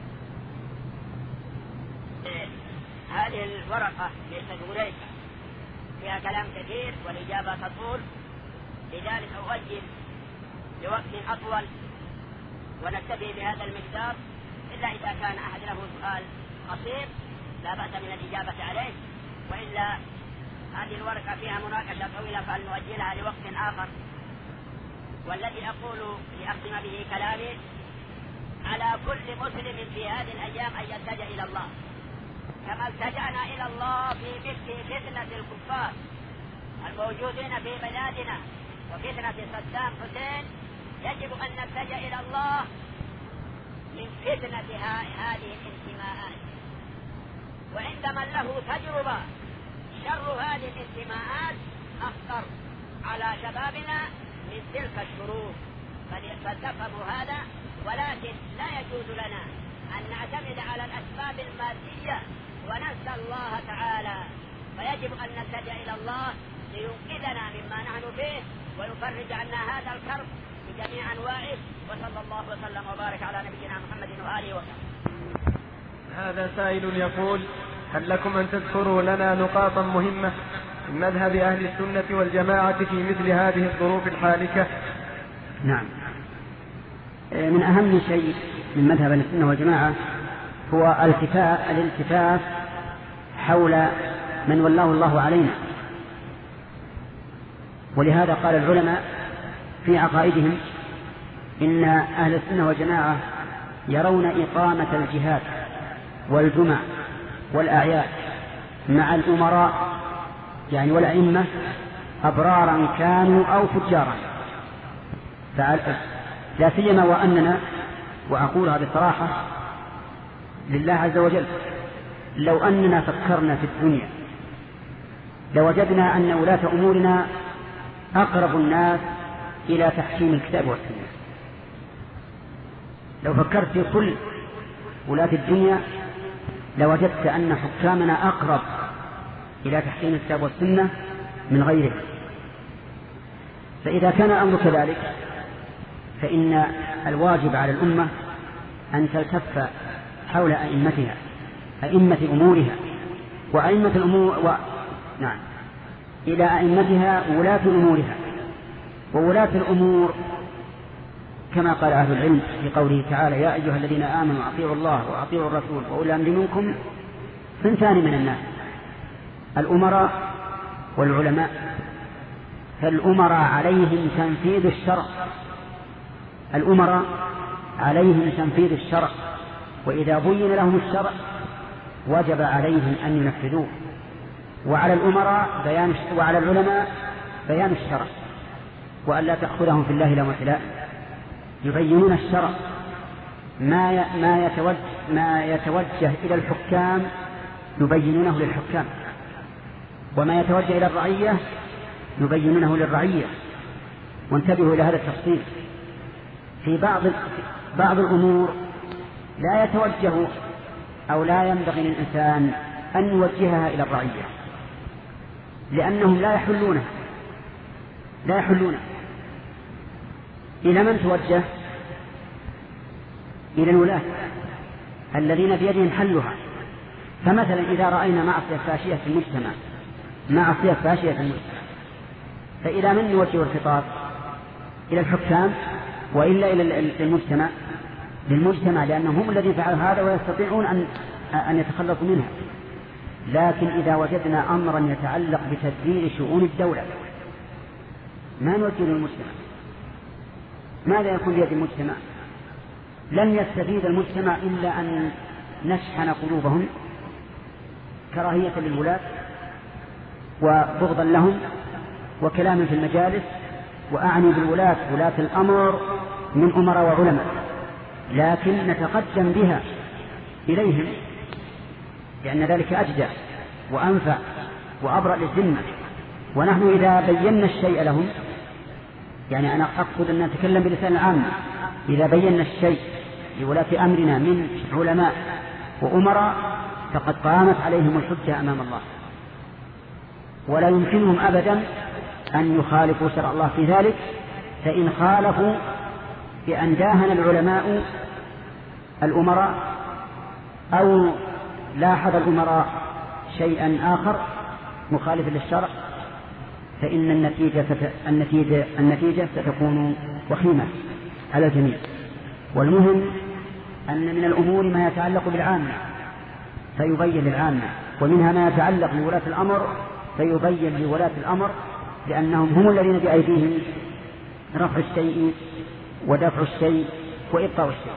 هذه الورقة ليست غريبة فيها كلام كثير والإجابة تطول، لذلك أؤجل لوقت أطول ونكتفي بهذا المقدار، إلا إذا كان أحد له سؤال قصير لا بأس من الإجابة عليه، وإلا هذه الورقة فيها مناقشة طويلة فلنؤجلها لوقت آخر. والذي أقول لأختم به كلامي على كل مسلم في هذه الأيام أن يلتجأ إلى الله كما التجأنا إلى الله في مثل فتنة الكفار الموجودين في بلادنا وفتنة صدام حسين. يجب أن نلتجأ إلى الله من فتنة هذه الانتماءات، وعند من له تجربة شر هذه الانتماءات أخطر على شبابنا من تلك الشرور، فلتفهموا هذا. ولكن لا يجوز لنا أن نعتمد على الأسباب المادية وننسى الله تعالى، فيجب أن نلتجأ إلى الله لينقذنا مما نحن فيه ويفرج عنا هذا الكرب بجميع أنواعه. وصلى الله وسلم وبارك على نبينا محمد وآله وسلم. هذا سائل يقول: هل لكم أن تذكروا لنا نقاطا مهمة من مذهب أهل السنة والجماعة في مثل هذه الظروف الحالكة؟ نعم، من أهم شيء من مذهب أهل السنة والجماعة هو الالتفاف حول من ولاه الله علينا، ولهذا قال العلماء في عقائدهم إن أهل السنة والجماعة يرون إقامة الجهاد والجمع والأعياد مع الأمراء يعني والأئمة أبرارا كانوا أو فجارا، لا سيما وأننا، وأقولها بصراحة لله عز وجل، لو أننا فكرنا في الدنيا لوجدنا أن ولاة أمورنا أقرب الناس إلى تحكيم الكتاب والسنة. لو فكرت في كل ولاة الدنيا لوجدت أن حكامنا أقرب إلى تحكيم الكتاب والسنة من غيره. فإذا كان الأمر كذلك فإن الواجب على الأمة أن تلتف حول أئمتها، أئمة أمورها وأئمة الأمور و... نعم إلى أئمتها ولاة أمورها. وولاة الأمور كما قال أهل العلم في قوله تعالى: يا أيها الذين آمنوا أطيعوا الله وأطيعوا الرسول وأولي الأمر منكم. صنفان من الناس: الأمراء والعلماء، فالأمراء عليهم تنفيذ الشرع، الأمراء عليهم تنفيذ الشرع، وإذا بين لهم الشرع وجب عليهم أن ينفذوه، وعلى الأمراء بيان وعلى العلماء بيان الشرع، وأن لا تأخذهم في الله لومة لائم، يبينون الشرع. ما ما يتوجه ما يتوجه إلى الحكام يبينونه للحكام، وما يتوجه إلى الرعية يبينونه للرعية. وانتبهوا إلى هذا التفصيل. في بعض بعض الأمور لا يتوجه أو لا ينبغي للإنسان أن يوجهها إلى الرعية، لأنهم لا يحلونها لا يحلونها إلى من توجه؟ إلى الولاة الذين بيدهم حلها. فمثلا إذا رأينا معصية فاشية في المجتمع معصية فاشية في المجتمع فإلى من نوجه الخطاب؟ إلى الحكام وإلا إلى المجتمع؟ للمجتمع، لأنهم هم الذين فعلوا هذا ويستطيعون أن أن يتخلصوا منها. لكن إذا وجدنا أمرا يتعلق بتدبير شؤون الدولة ما نوجه للمجتمع. ماذا يكون بيد المجتمع؟ لن يستفيد المجتمع إلا أن نشحن قلوبهم كراهية للولاة وبغضا لهم وكلاما في المجالس، وأعني بالولاة ولاة الأمر من أمراء وعلماء، لكن نتقدم بها إليهم لأن ذلك أجدى وأنفع وأبرأ للذمة. ونحن إذا بينا الشيء لهم، يعني أنا أقصد أن نتكلم بلسان العام، إذا بينا الشيء لولاة أمرنا من علماء وأمراء فقد قامت عليهم الحجة أمام الله، ولا يمكنهم أبدا أن يخالفوا شرع الله في ذلك. فإن خالفوا بأن داهن العلماء الأمراء أو لاحظ الأمراء شيئا آخر مخالف للشرع فإن النتيجة, النتيجة, النتيجة ستكون وخيمة على الجميع. والمهم أن من الأمور ما يتعلق بالعامة فيبين للعامة، ومنها ما يتعلق بولاة الأمر فيبين لولاة الأمر، لأنهم هم الذين بأيديهم رفع الشيء ودفع الشيء وإبقاء الشيء.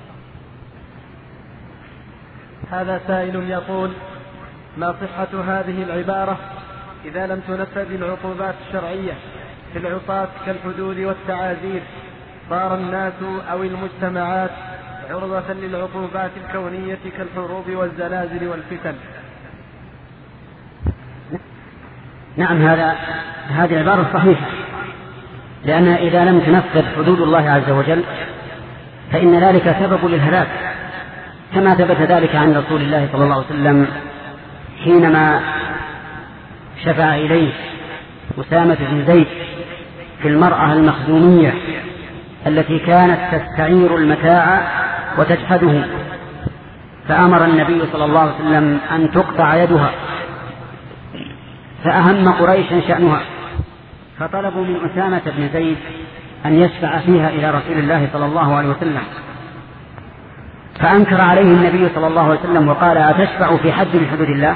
هذا سائل يقول: ما صحة هذه العبارة إذا لم تنفذ العقوبات الشرعية في العصاة كالحدود والتعازير؟ صار الناس أو المجتمعات عرضة للعقوبات الكونية كالحروب والزلازل والفتن. نعم، هذا هذه العبارة صحيحة، لأنها إذا لم تنفذ حدود الله عز وجل فإن ذلك سبب للهلاك، كما ثبت ذلك عن رسول الله صلى الله عليه وسلم حينما شفع إليه أسامة بن زيد في المرأة المخزومية التي كانت تستعير المتاع وتجحده، فأمر النبي صلى الله عليه وسلم أن تقطع يدها، فأهم قريشا شأنها، فطلبوا من أسامة بن زيد أن يشفع فيها إلى رسول الله صلى الله عليه وسلم، فأنكر عليه النبي صلى الله عليه وسلم وقال: أتشفع في حد من حدود الله؟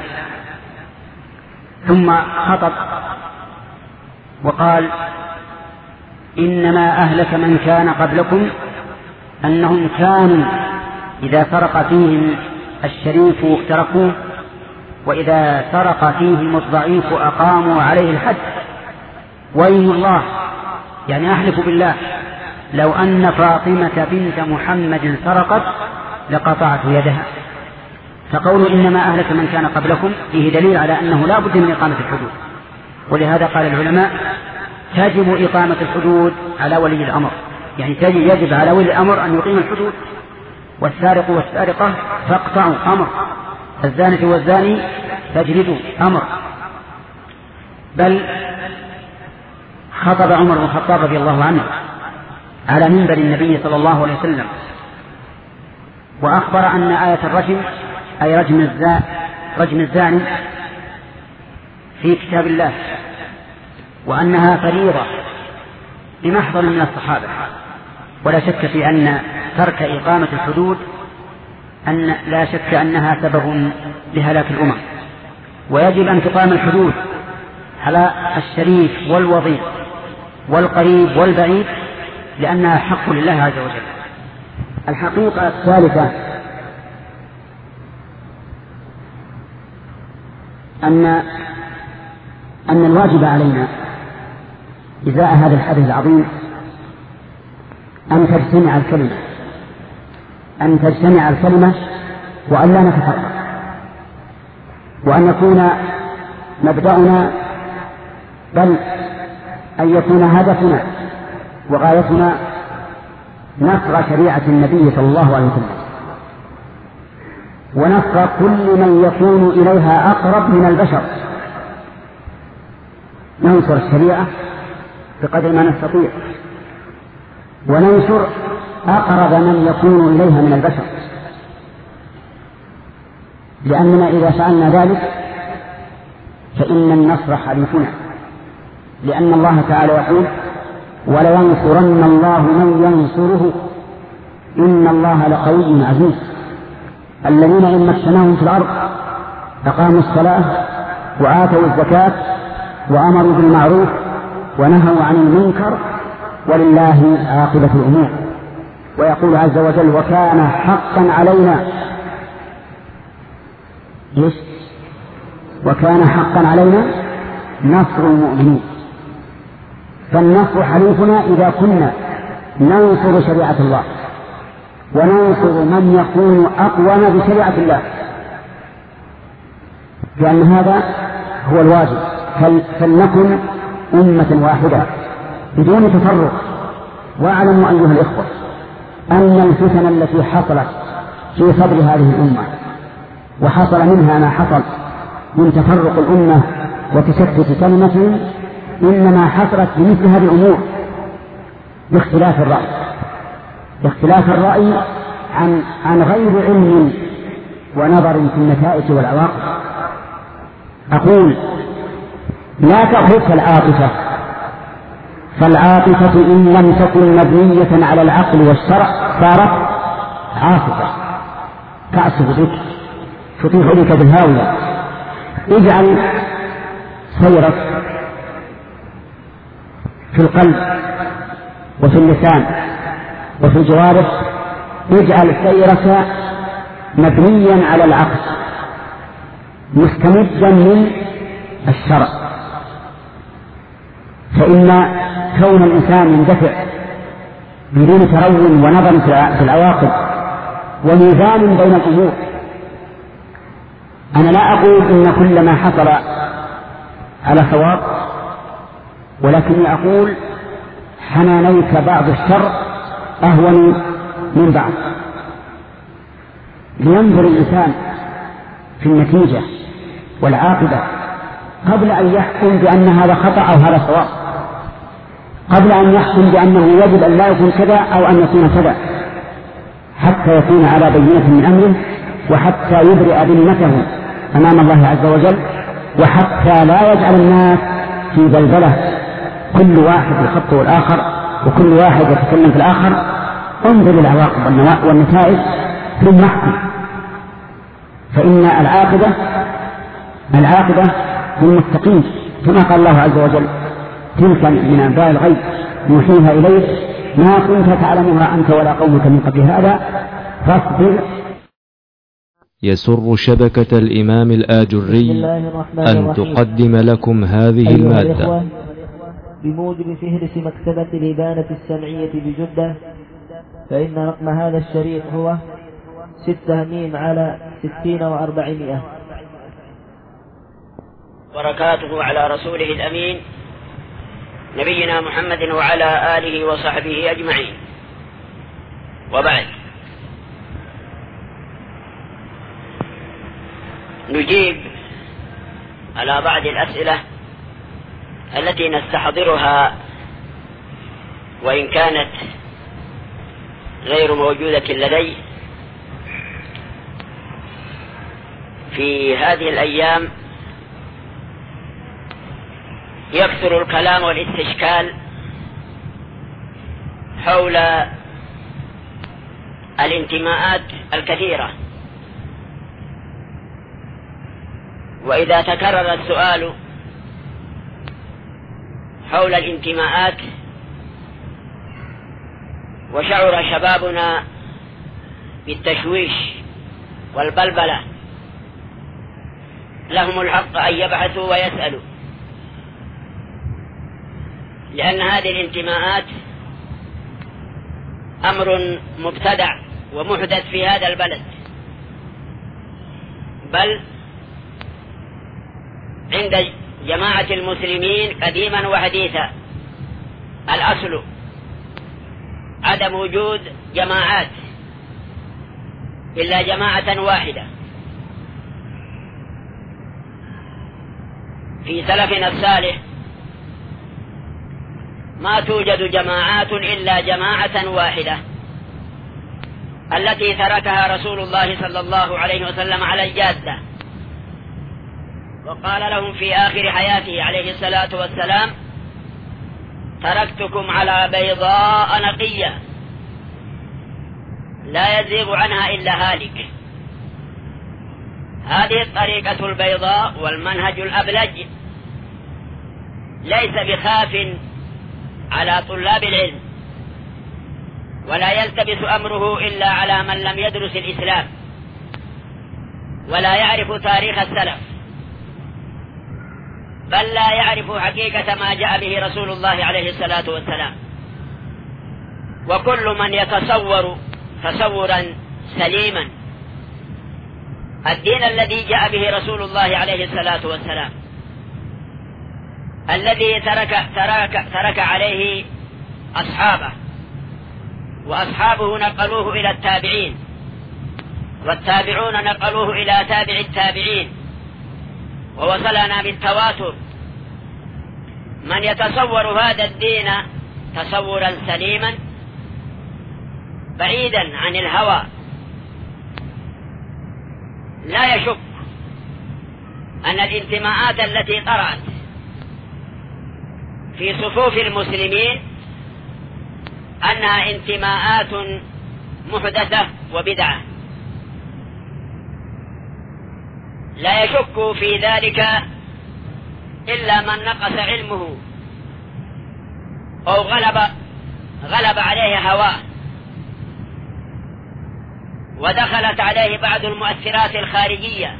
ثم خطب وقال: إنما أهلك من كان قبلكم أنهم كانوا إذا سرق فيهم الشريف تركوه، وإذا سرق فيهم الضعيف أقاموا عليه الحد. وإن الله، يعني أحلف بالله، لو أن فاطمة بنت محمد سرقت لقطعت يدها. فقول إنما أهلك من كان قبلكم فيه دليل على أنه لا بد من إقامة الحدود، ولهذا قال العلماء: تجب إقامة الحدود على ولي الأمر، يعني يجب على ولي الأمر أن يقيم الحدود. والسارق والسارقة فاقطعوا أمر، الزانة والزاني فاجلدوا أمر. بل خطب عمر بن الخطاب رضي الله عنه على منبر النبي صلى الله عليه وسلم وأخبر أن آية الرجم، أي رجم الزاني رجم الزاني في كتاب الله، وأنها فريضة بمحضر من الصحابة. ولا شك في أن ترك إقامة الحدود أن لا شك أنها سبب لهلاك الأمم، ويجب أن تقام الحدود على الشريف والوضيع والقريب والبعيد، لأنها حق لله عز وجل. الحقيقة الثالثة أن أن الواجب علينا إزاء هذا الحدث العظيم أن تجتمع الكلمة أن تجتمع الكلمة وأن لا نتفرق، وأن يكون مبدأنا بل أن يكون هدفنا وغايتنا نصر شريعة النبي صلى الله عليه وسلم، ونصر كل من يكون إليها أقرب من البشر. ننصر الشريعة بقدر ما نستطيع، وننصر أقرب من يكون إليها من البشر، لأننا إذا فعلنا ذلك فإن النصر حليفنا، لأن الله تعالى يقول: ولينصرن الله من ينصره إن الله لقوي عزيز. الذين إن مكناهم في الأرض أقاموا الصلاة وآتوا الزكاة وأمروا بالمعروف ونهوا عن المنكر ولله عاقبة الأمور. ويقول عز وجل: وكان حقا علينا ليش؟ وكان حقا علينا نصر المؤمنين. فالنصر حليفنا إذا كنا ننصر شريعة الله وننصر من يكون أقوم بشريعة الله، لأن هذا هو الواجب. فلنكن أمة واحدة بدون تفرق. واعلموا أيها الإخوة أن الفتن التي حصلت في صدر هذه الأمة وحصل منها ما حصل من تفرق الأمة وتشتت كلمتهم إنما حصلت بمثل هذه الأمور، باختلاف الرأي باختلاف الرأي عن عن غير علم ونظر في النتائج والعواقب. أقول: لا تأخذك العاطفة، فالعاطفة إن لم تكن مبنية على العقل والشرع صارت عاطفة تعصف بك تطيح بك بالهاوية. اجعل سيرك في القلب وفي اللسان وفي الجوارح، اجعل سيرك مبنيا على العقل مستمدا من الشرع، فإن كون الإنسان يندفع بدون ترون ونظر في العواقب وميزان بين الأمور. أنا لا أقول إن كل ما حصل على صواب، ولكني أقول حنانيك بعض الشر أهون من بعض، لينظر الإنسان في النتيجة والعاقبة قبل أن يحكم بأن هذا خطأ أو هذا صواب، قبل أن يحكم بأنه يجب أن لا يكون كذا أو أن يكون كذا، حتى يكون على بينة من أمره، وحتى يبرئ ذمته أمام الله عز وجل، وحتى لا يجعل الناس في بلبلة كل واحد يخطئ الآخر وكل واحد يتكلم في الآخر. انظر للعواقب والنتائج ثم احكم، فإن العاقبة العاقبة للمتقين، كما قال الله عز وجل: تلك من أنباء الغيب نوحيها إليك ما كنت تعلمها أنت ولا قومك من قبل هذا فاصبر. يسر شبكة الإمام الآجري أن تقدم لكم هذه المادة بموجب فهرس مكتبة الإبانة السمعية بجدة، فإن رقم هذا الشريط هو ستة ميم على ستين وأربعمائة. بركاته على رسوله الأمين نبينا محمد وعلى آله وصحبه أجمعين، وبعد. نجيب على بعض الأسئلة التي نستحضرها وإن كانت غير موجودة لدي. في هذه الأيام يكثر الكلام والاستشكال حول الانتماءات الكثيرة، وإذا تكرر السؤال حول الانتماءات، وشعر شبابنا بالتشويش والبلبلة. لهم الحق أن يبحثوا ويسألوا، لأن هذه الانتماءات أمر مبتدع ومحدث في هذا البلد، بل عند جماعة المسلمين قديما وحديثا الأصل عدم وجود جماعات إلا جماعة واحدة. في سلفنا الصالح ما توجد جماعات إلا جماعة واحدة التي تركها رسول الله صلى الله عليه وسلم على الجادة، وقال لهم في آخر حياته عليه الصلاة والسلام: تركتكم على بيضاء نقية لا يزيغ عنها إلا هالك. هذه الطريقة البيضاء والمنهج الأبلج ليس بخاف على طلاب العلم، ولا يلتبس أمره إلا على من لم يدرس الإسلام ولا يعرف تاريخ السلف، بل لا يعرف حقيقة ما جاء به رسول الله عليه الصلاة والسلام. وكل من يتصور تصورا سليما الدين الذي جاء به رسول الله عليه الصلاة والسلام، الذي ترك, ترك, ترك عليه أصحابه، وأصحابه نقلوه إلى التابعين، والتابعون نقلوه إلى تابع التابعين، ووصلنا بالتواتر. من يتصور هذا الدين تصورا سليما بعيدا عن الهوى لا يشك أن الانتماءات التي طرأت في صفوف المسلمين أنها انتماءات محدثة وبدعة. لا يشك في ذلك إلا من نقص علمه أو غلب غلب عليه هواه، ودخلت عليه بعض المؤثرات الخارجية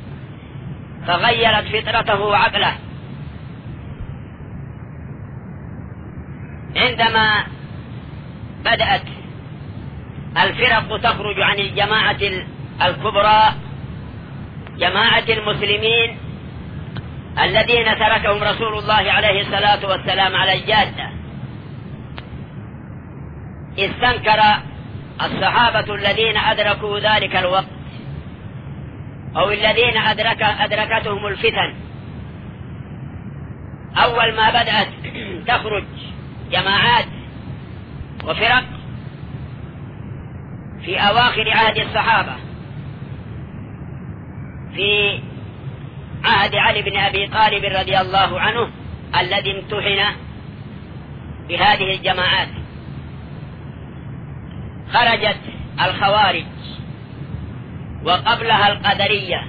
فغيرت فطرته وعقله. عندما بدأت الفرق تخرج عن الجماعة الكبرى، جماعة المسلمين الذين تركهم رسول الله عليه الصلاة والسلام على الجادة، استنكر الصحابة الذين أدركوا ذلك الوقت أو الذين أدرك أدركتهم الفتن. أول ما بدأت تخرج جماعات وفرق في أواخر عهد الصحابة، في عهد علي بن أبي طالب رضي الله عنه الذي امتحن بهذه الجماعات، خرجت الخوارج وقبلها القدرية.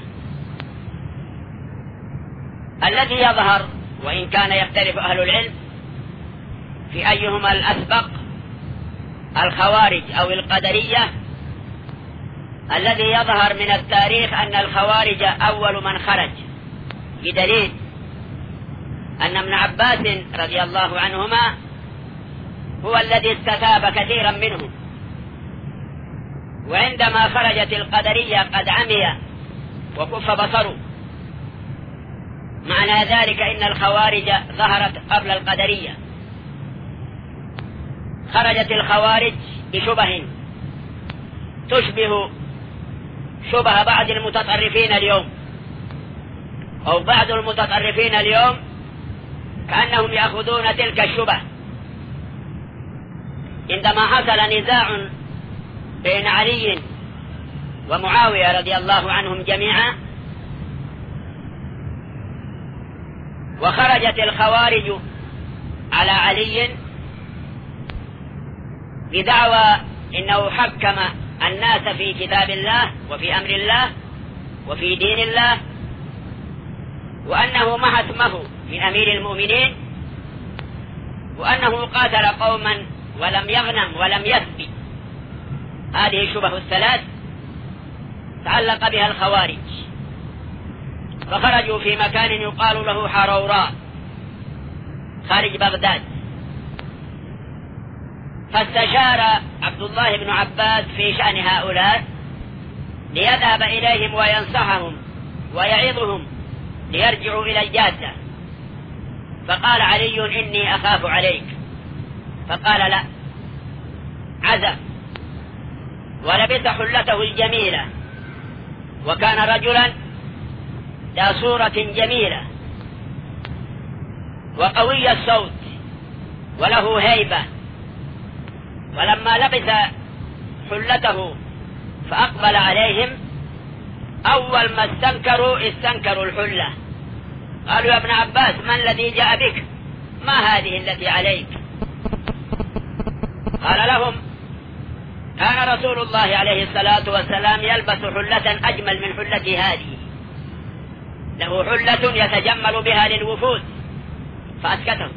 الذي يظهر، وإن كان يختلف أهل العلم في أيهما الأسبق الخوارج أو القدرية، الذي يظهر من التاريخ أن الخوارج أول من خرج، بدليل أن ابن عباس رضي الله عنهما هو الذي استتاب كثيرا منهم، وعندما خرجت القدرية قد عمي وكف بصره. معنى ذلك إن الخوارج ظهرت قبل القدرية. خرجت الخوارج بشبه تشبه شبه بعض المتطرفين اليوم، أو بعض المتطرفين اليوم كأنهم يأخذون تلك الشبه. عندما حصل نزاع بين علي ومعاوية رضي الله عنهم جميعا، وخرجت الخوارج على علي بدعوى إنه حكم الناس في كتاب الله وفي أمر الله وفي دين الله، وأنه محى اسمه من أمير المؤمنين، وأنه قاتل قوما ولم يغنم ولم يثبت. هذه الشبه الثلاث تعلق بها الخوارج، فخرجوا في مكان يقال له حروراء خارج بغداد، فاستشار عبد الله بن عباس في شأن هؤلاء ليذهب إليهم وينصحهم ويعظهم ليرجعوا إلى الجادة. فقال علي إني أخاف عليك، فقال لا، عزم ولبس حلته الجميلة، وكان رجلا ذا صورة جميلة وقوي الصوت وله هيبة. ولما لبس حلته فأقبل عليهم، أول ما استنكروا استنكروا الحلة، قالوا يا ابن عباس ما الذي جاء بك؟ ما هذه التي عليك؟ قال لهم كان رسول الله عليه الصلاة والسلام يلبس حلة أجمل من حلتي هذه، له حلة يتجمل بها للوفود، فأسكتهم.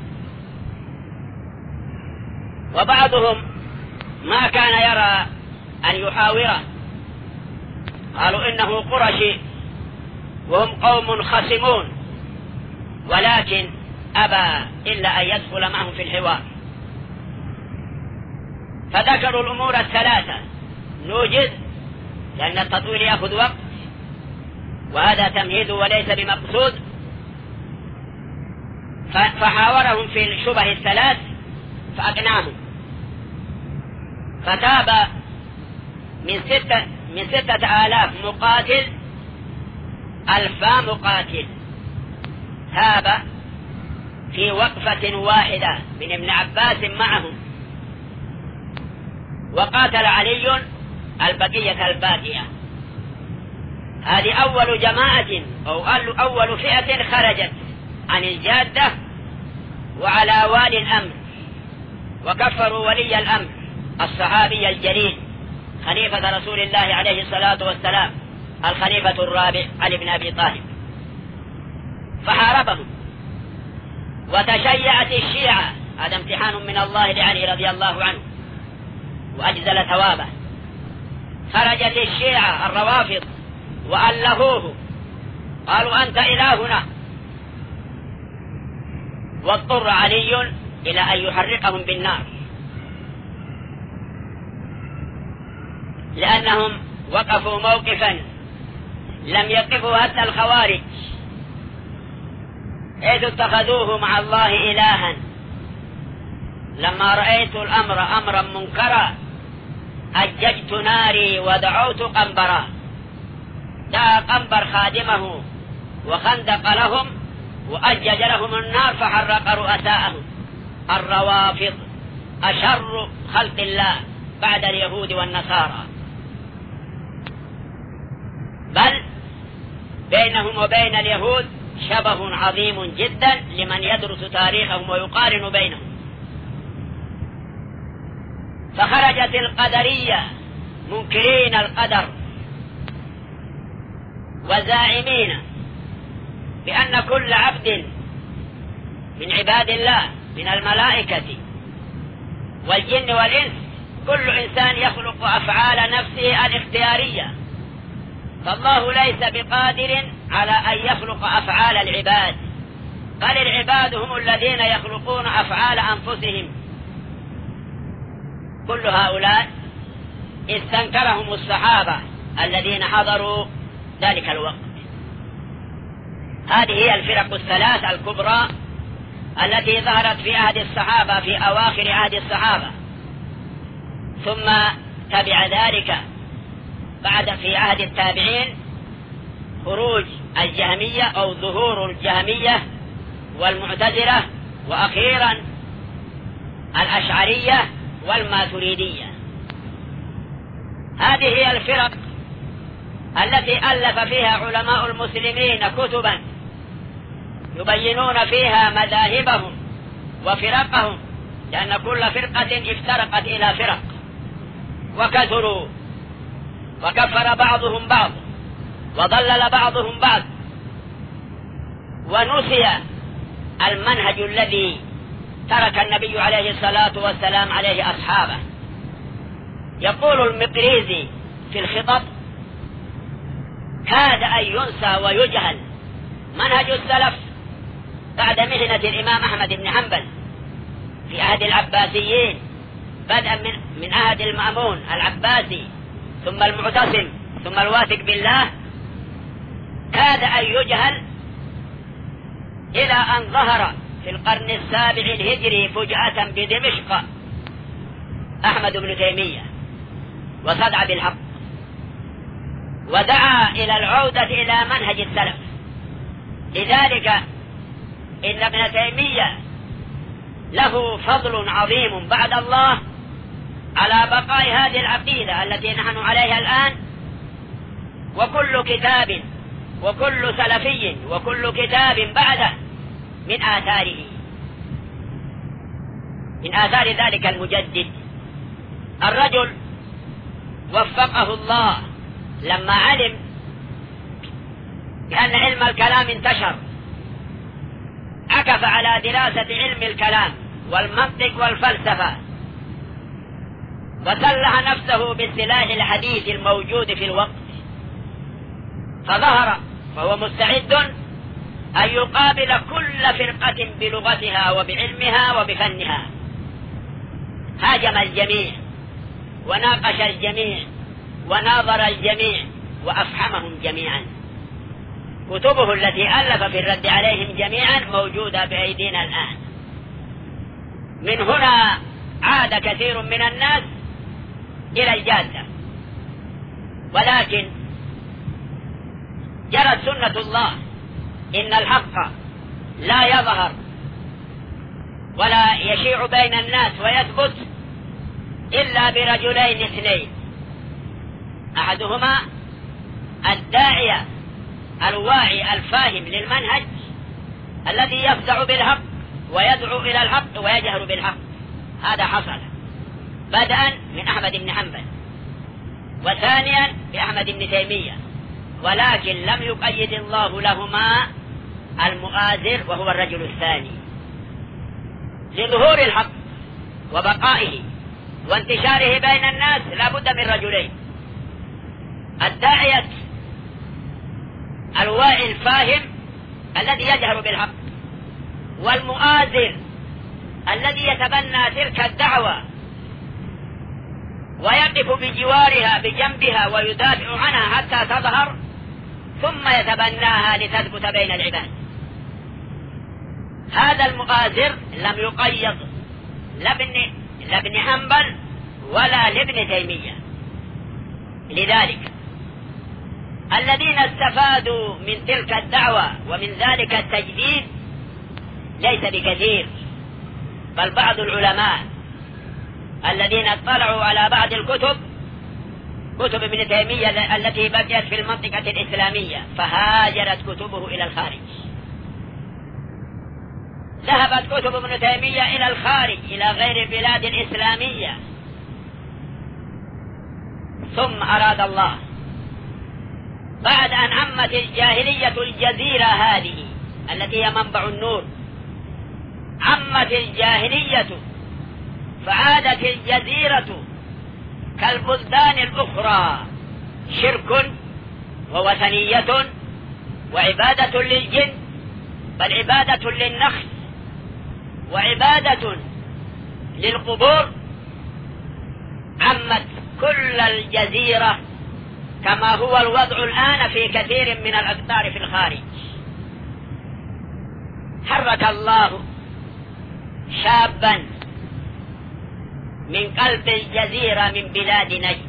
وبعضهم ما كان يرى أن يحاوره، قالوا إنه قرشي وهم قوم خصمون، ولكن أبى إلا أن يدخل معهم في الحوار. فذكروا الأمور الثلاثة، نوجد لأن التطويل يأخذ وقت وهذا تمهيد وليس بمقصود، فحاورهم في الشبه الثلاث فأقنعهم، فتاب من ستة من ستة آلاف مقاتل ألفا مقاتل، تاب في وقفة واحدة من ابن عباس معهم، وقاتل علي البقية الباقية. هذه أول جماعة أو أول فئة خرجت عن الجادة وعلى والي الأمر، وكفروا ولي الأمر الصحابي الجليل خليفة رسول الله عليه الصلاة والسلام الخليفة الرابع علي بن أبي طالب، فحاربهم. وتشيعت الشيعة، هذا امتحان من الله لعلي رضي الله عنه وأجزل ثوابه. خرجت الشيعة الروافض وألهوه، قالوا أنت إلهنا، واضطر علي إلى أن يحرقهم بالنار، لأنهم وقفوا موقفا لم يقفوا حتى الخوارج، إذ اتخذوه مع الله إلها. لما رأيت الأمر أمرا منكرا أججت ناري ودعوت قنبرا. دعا قنبر خادمه وخندق لهم وأجج لهم النار فحرق رؤساءهم. الروافض أشر خلق الله بعد اليهود والنصارى، بل بينهم وبين اليهود شبه عظيم جدا لمن يدرس تاريخهم ويقارن بينهم. فخرجت القدرية منكرين القدر وزاعمين بأن كل عبد من عباد الله من الملائكة والجن والإنس كل إنسان يخلق أفعال نفسه الاختيارية، فالله ليس بقادر على أن يخلق أفعال العباد، بل العباد هم الذين يخلقون أفعال أنفسهم. كل هؤلاء استنكرهم الصحابة الذين حضروا ذلك الوقت. هذه هي الفرق الثلاث الكبرى التي ظهرت في عهد الصحابة في أواخر عهد الصحابة، ثم تبع ذلك بعد في عهد التابعين خروج الجهمية أو ظهور الجهمية والمعتزلة، وأخيرا الأشعرية والماتريدية. هذه هي الفرق التي ألف فيها علماء المسلمين كتبا يبينون فيها مذاهبهم وفرقهم، لأن كل فرقة افترقت إلى فرق وكثروا، وكفر بعضهم بعض وضلل بعضهم بعض، ونسي المنهج الذي ترك النبي عليه الصلاة والسلام عليه أصحابه. يقول المقريزي في الخطب: كاد أن ينسى ويجهل منهج السلف بعد مهنة الإمام أحمد بن حنبل في عهد العباسيين، بدءا من من عهد المأمون العباسي ثم المعتصم ثم الواثق بالله. كاد أن يجهل إلى أن ظهر في القرن السابع الهجري فجأة بدمشق أحمد بن تيمية وصدع بالحق، ودعا إلى العودة إلى منهج السلف. لذلك إن ابن تيمية له فضل عظيم بعد الله على بقاء هذه العقيدة التي نحن عليها الآن. وكل كتاب وكل سلفي وكل كتاب بعده من آثاره، من آثار ذلك المجدد. الرجل وفقه الله لما علم بأن علم الكلام انتشر، عكف على دراسة علم الكلام والمنطق والفلسفة، وسلح نفسه بالسلاح الحديث الموجود في الوقت، فظهر فهو مستعد أن يقابل كل فرقة بلغتها وبعلمها وبفنها. هاجم الجميع وناقش الجميع وناظر الجميع وأفحمهم جميعا. كتبه التي ألف في الرد عليهم جميعا موجودة بأيدينا الآن. من هنا عاد كثير من الناس إلى الجادة، ولكن جرت سنة الله إن الحق لا يظهر ولا يشيع بين الناس ويثبت إلا برجلين اثنين: أحدهما الداعية الواعي الفاهم للمنهج الذي يفزع بالحق ويدعو إلى الحق ويجهر بالحق. هذا حصل بدءا من أحمد بن حنبل، وثانيا بأحمد بن تيمية، ولكن لم يقيد الله لهما المؤازر وهو الرجل الثاني. لظهور الحق وبقائه وانتشاره بين الناس لا بد من رجلين: الداعية الواعي الفاهم الذي يجهر بالحق، والمؤازر الذي يتبنى تلك الدعوة ويقف بجوارها بجنبها ويدافع عنها حتى تظهر، ثم يتبناها لتثبت بين العباد. هذا المؤازر لم يقيد لابن لابن حنبل ولا لابن تيمية. لذلك الذين استفادوا من تلك الدعوة ومن ذلك التجديد ليس بكثير، بل بعض العلماء الذين اطلعوا على بعض الكتب، كتب ابن تيمية التي بقيت في المنطقة الإسلامية، فهاجرت كتبه إلى الخارج. ذهبت كتب ابن تيمية إلى الخارج إلى غير البلاد الإسلامية. ثم أراد الله بعد أن عمت الجاهلية الجزيرة هذه التي هي منبع النور، عمت الجاهلية فعادت الجزيرة كالبلدان الأخرى شرك ووثنية وعبادة للجن، بل عبادة للنخل وعبادة للقبور. عمت كل الجزيرة كما هو الوضع الآن في كثير من الأقطار في الخارج. حرك الله شابا من قلب الجزيرة من بلاد نجد،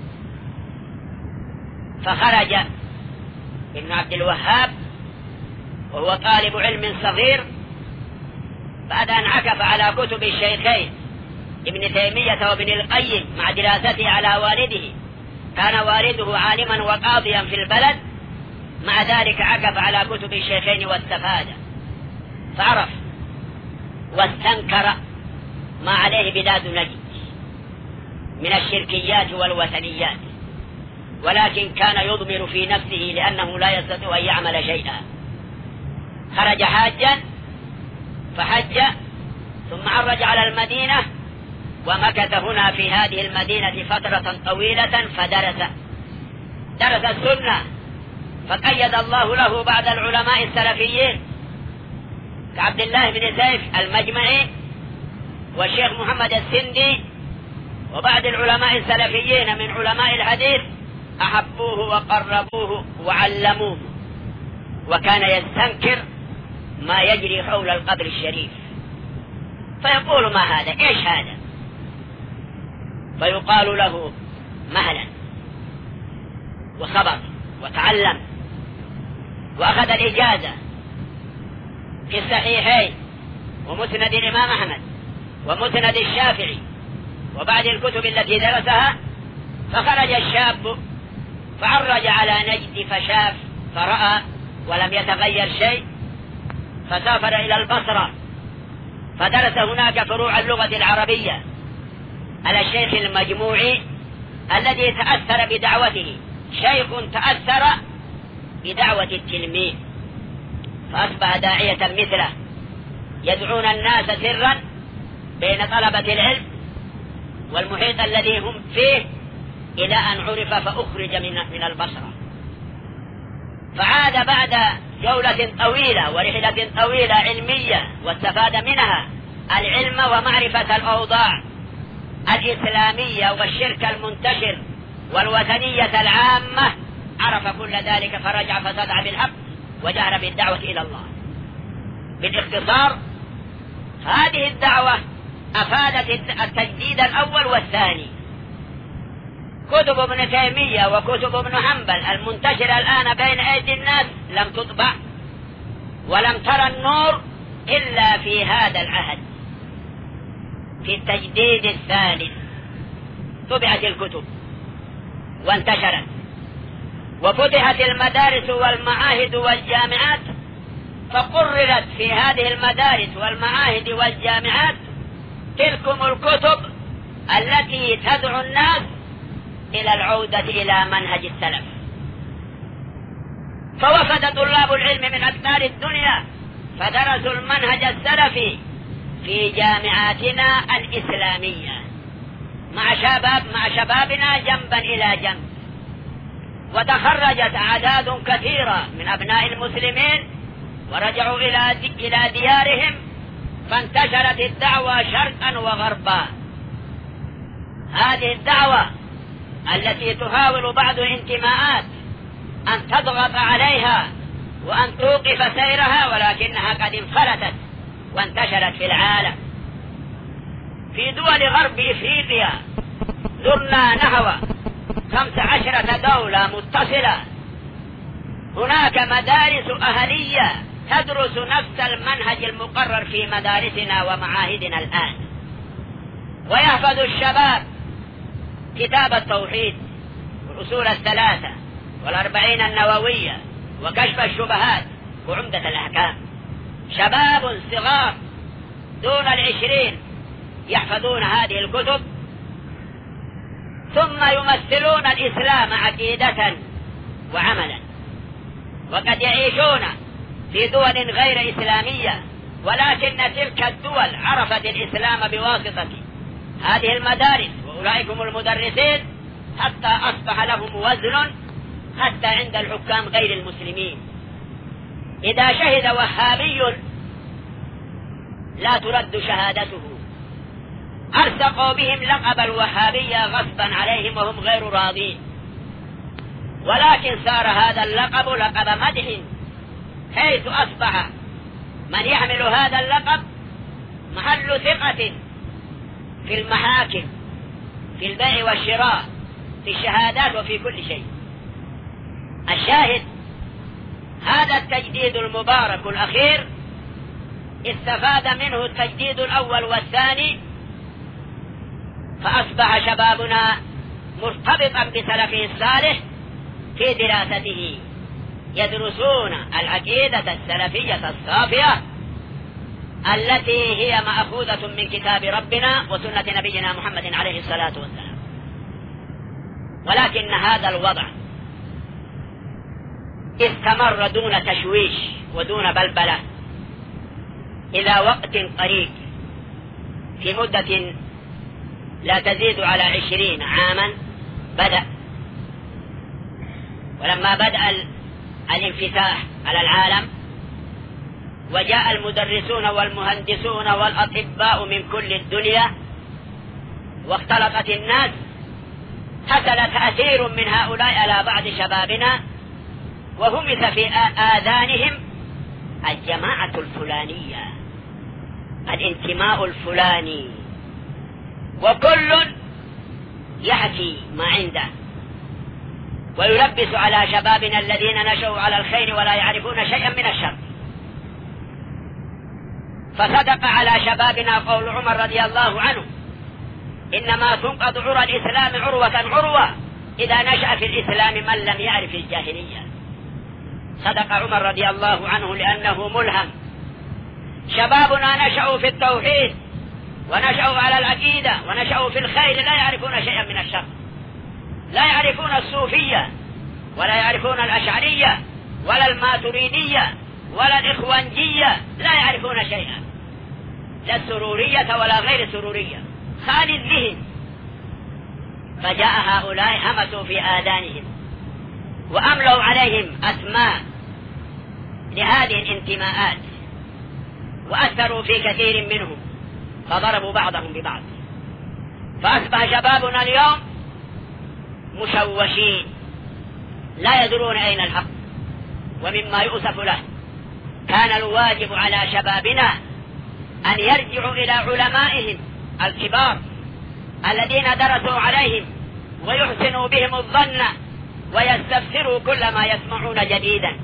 فخرج ابن عبد الوهاب وهو طالب علم صغير بعد أن عكف على كتب الشيخين ابن تيمية وابن القيم مع دراسته على والده. كان والده عالما وقاضيا في البلد، مع ذلك عكف على كتب الشيخين واستفاد، فعرف واستنكر ما عليه بلاد نجد من الشركيات والوثنيات، ولكن كان يضمر في نفسه لأنه لا يستطيع أن يعمل شيئا. خرج حاجا فحج ثم عرج على المدينة ومكث هنا في هذه المدينة فترة طويلة فدرس درس السنة، فقيد الله له بعد العلماء السلفيين كعبد الله بن سيف المجمعي والشيخ محمد السندي، وبعد العلماء السلفيين من علماء الحديث أحبوه وقربوه وعلموه، وكان يستنكر ما يجري حول القبر الشريف، فيقول: ما هذا؟ إيش هذا؟ فيقال له: مهلا، وصبر وتعلم، وأخذ الإجازة في الصحيحين ومسند الإمام أحمد ومسند الشافعي وبعد الكتب التي درسها، فخرج الشاب فعرج على نجد فشاف فرأى ولم يتغير شيء، فسافر إلى البصرة فدرس هناك فروع اللغة العربية على الشيخ المجموعي الذي تأثر بدعوته، شيخ تأثر بدعوة التلميذ، فأصبح داعية مثله، يدعون الناس سرا بين طلبة العلم والمحيط الذي هم فيه إلى أن عرف فأخرج من من البصرة، فعاد بعد جولة طويلة ورحلة طويلة علمية واستفاد منها العلم ومعرفة الأوضاع الإسلامية والشرك المنتشر والوثنية العامة، عرف كل ذلك فرجع فصدع بالحق وجهر بالدعوة إلى الله. بالاختصار هذه الدعوة أفادت التجديد الأول والثاني. كتب ابن تيمية وكتب ابن حنبل المنتشرة الآن بين أيدي الناس لم تطبع ولم ترى النور إلا في هذا العهد، في التجديد الثالث طبعت الكتب وانتشرت وفتحت المدارس والمعاهد والجامعات، فقررت في هذه المدارس والمعاهد والجامعات تلكم الكتب التي تدعو الناس إلى العودة إلى منهج السلف، فوفد طلاب العلم من أقطار الدنيا فدرسوا المنهج السلفي في جامعاتنا الإسلامية مع شباب مع شبابنا جنبا إلى جنب، وتخرجت أعداد كثيرة من أبناء المسلمين ورجعوا إلى إلى ديارهم، فانتشرت الدعوة شرقا وغربا. هذه الدعوة التي تحاول بعض الانتماءات أن تضغط عليها وأن توقف سيرها، ولكنها قد انفلتت وانتشرت في العالم. في دول غرب إفريقيا زرنا نحو خمس عشرة دولة متصلة، هناك مدارس أهلية تدرس نفس المنهج المقرر في مدارسنا ومعاهدنا الآن، ويحفظ الشباب كتاب التوحيد والأصول الثلاثة والأربعين النووية وكشف الشبهات وعمدة الأحكام. شباب صغار دون العشرين يحفظون هذه الكتب، ثم يمثلون الإسلام عقيدة وعملا، وقد يعيشون في دول غير إسلامية، ولكن تلك الدول عرفت الإسلام بواسطة هذه المدارس وأولئك هم المدرسين، حتى أصبح لهم وزن حتى عند الحكام غير المسلمين. إذا شهد وهابي لا ترد شهادته، ألصقوا بهم لقب الوهابية غصبا عليهم وهم غير راضين، ولكن صار هذا اللقب لقب مدح، حيث أصبح من يحمل هذا اللقب محل ثقة في المحاكم، في البيع والشراء، في الشهادات وفي كل شيء. الشاهد هذا التجديد المبارك الأخير استفاد منه التجديد الأول والثاني، فأصبح شبابنا مرتبطا بسلفه الصالح في دراسته، يدرسون العقيدة السلفية الصافية التي هي مأخوذة من كتاب ربنا وسنة نبينا محمد عليه الصلاة والسلام. ولكن هذا الوضع استمر دون تشويش ودون بلبلة إلى وقت قريب، في مدة لا تزيد على عشرين عاما بدأ. ولما بدأ الانفتاح على العالم وجاء المدرسون والمهندسون والأطباء من كل الدنيا واختلطت الناس، حصل تأثير من هؤلاء على بعض شبابنا وهمس في آذانهم الجماعة الفلانية، الانتماء الفلاني، وكل يحكي ما عنده ويلبس على شبابنا الذين نشأوا على الخير ولا يعرفون شيئا من الشر. فصدق على شبابنا قول عمر رضي الله عنه: إنما تنقض عرى الإسلام عروة عروة إذا نشأ في الإسلام من لم يعرف الجاهلية. صدق عمر رضي الله عنه لأنه ملهم. شبابنا نشأوا في التوحيد ونشأوا على العقيدة ونشأوا في الخير، لا يعرفون شيئا من الشر، لا يعرفون الصوفية ولا يعرفون الأشعرية ولا الماتريدية ولا الإخوانجية، لا يعرفون شيئا، لا السرورية ولا غير السرورية، خالي الذهن. فجاء هؤلاء همسوا في آذانهم وأملوا عليهم أسماء لهذه الانتماءات وأثروا في كثير منهم فضربوا بعضهم ببعض، فأصبح شبابنا اليوم مشوشين لا يدرون أين الحق. ومما يؤسف له كان الواجب على شبابنا أن يرجعوا إلى علمائهم الكبار الذين درسوا عليهم ويحسنوا بهم الظن ويستفسروا كل ما يسمعون جديدا.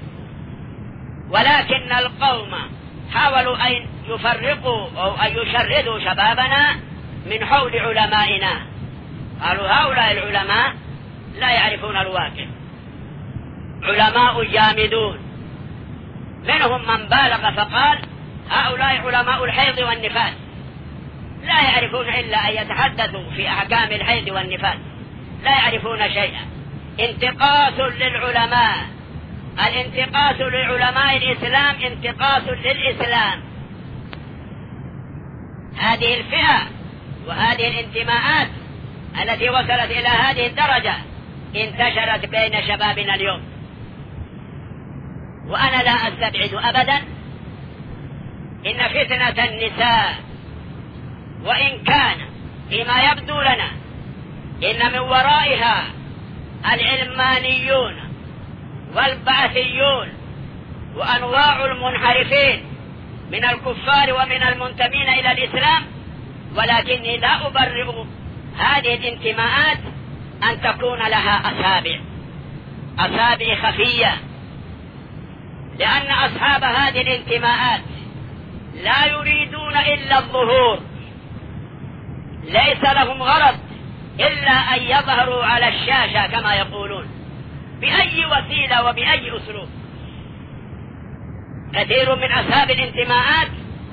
ولكن القوم حاولوا أن يفرقوا أو أن يشردوا شبابنا من حول علمائنا. قالوا هؤلاء العلماء لا يعرفون الواقع، علماء جامدون. منهم من بالغ فقال هؤلاء علماء الحيض والنفاس، لا يعرفون إلا أن يتحدثوا في أحكام الحيض والنفاس، لا يعرفون شيئا. انتقاص للعلماء، الانتقاص لعلماء الإسلام انتقاص للإسلام. هذه الفئة وهذه الانتماءات التي وصلت إلى هذه الدرجة انتشرت بين شبابنا اليوم. وأنا لا أستبعد أبدا إن فتنة النساء وإن كان فيما يبدو لنا إن من ورائها العلمانيون والبعثيون وأنواع المنحرفين من الكفار ومن المنتمين إلى الإسلام، ولكني لا أبرئ هذه الانتماءات أن تكون لها أسابع أسابع خفية، لأن أصحاب هذه الانتماءات لا يريدون إلا الظهور، ليس لهم غرض إلا أن يظهروا على الشاشة كما يقولون بأي وسيلة وبأي أسلوب. كثير من أصحاب الانتماءات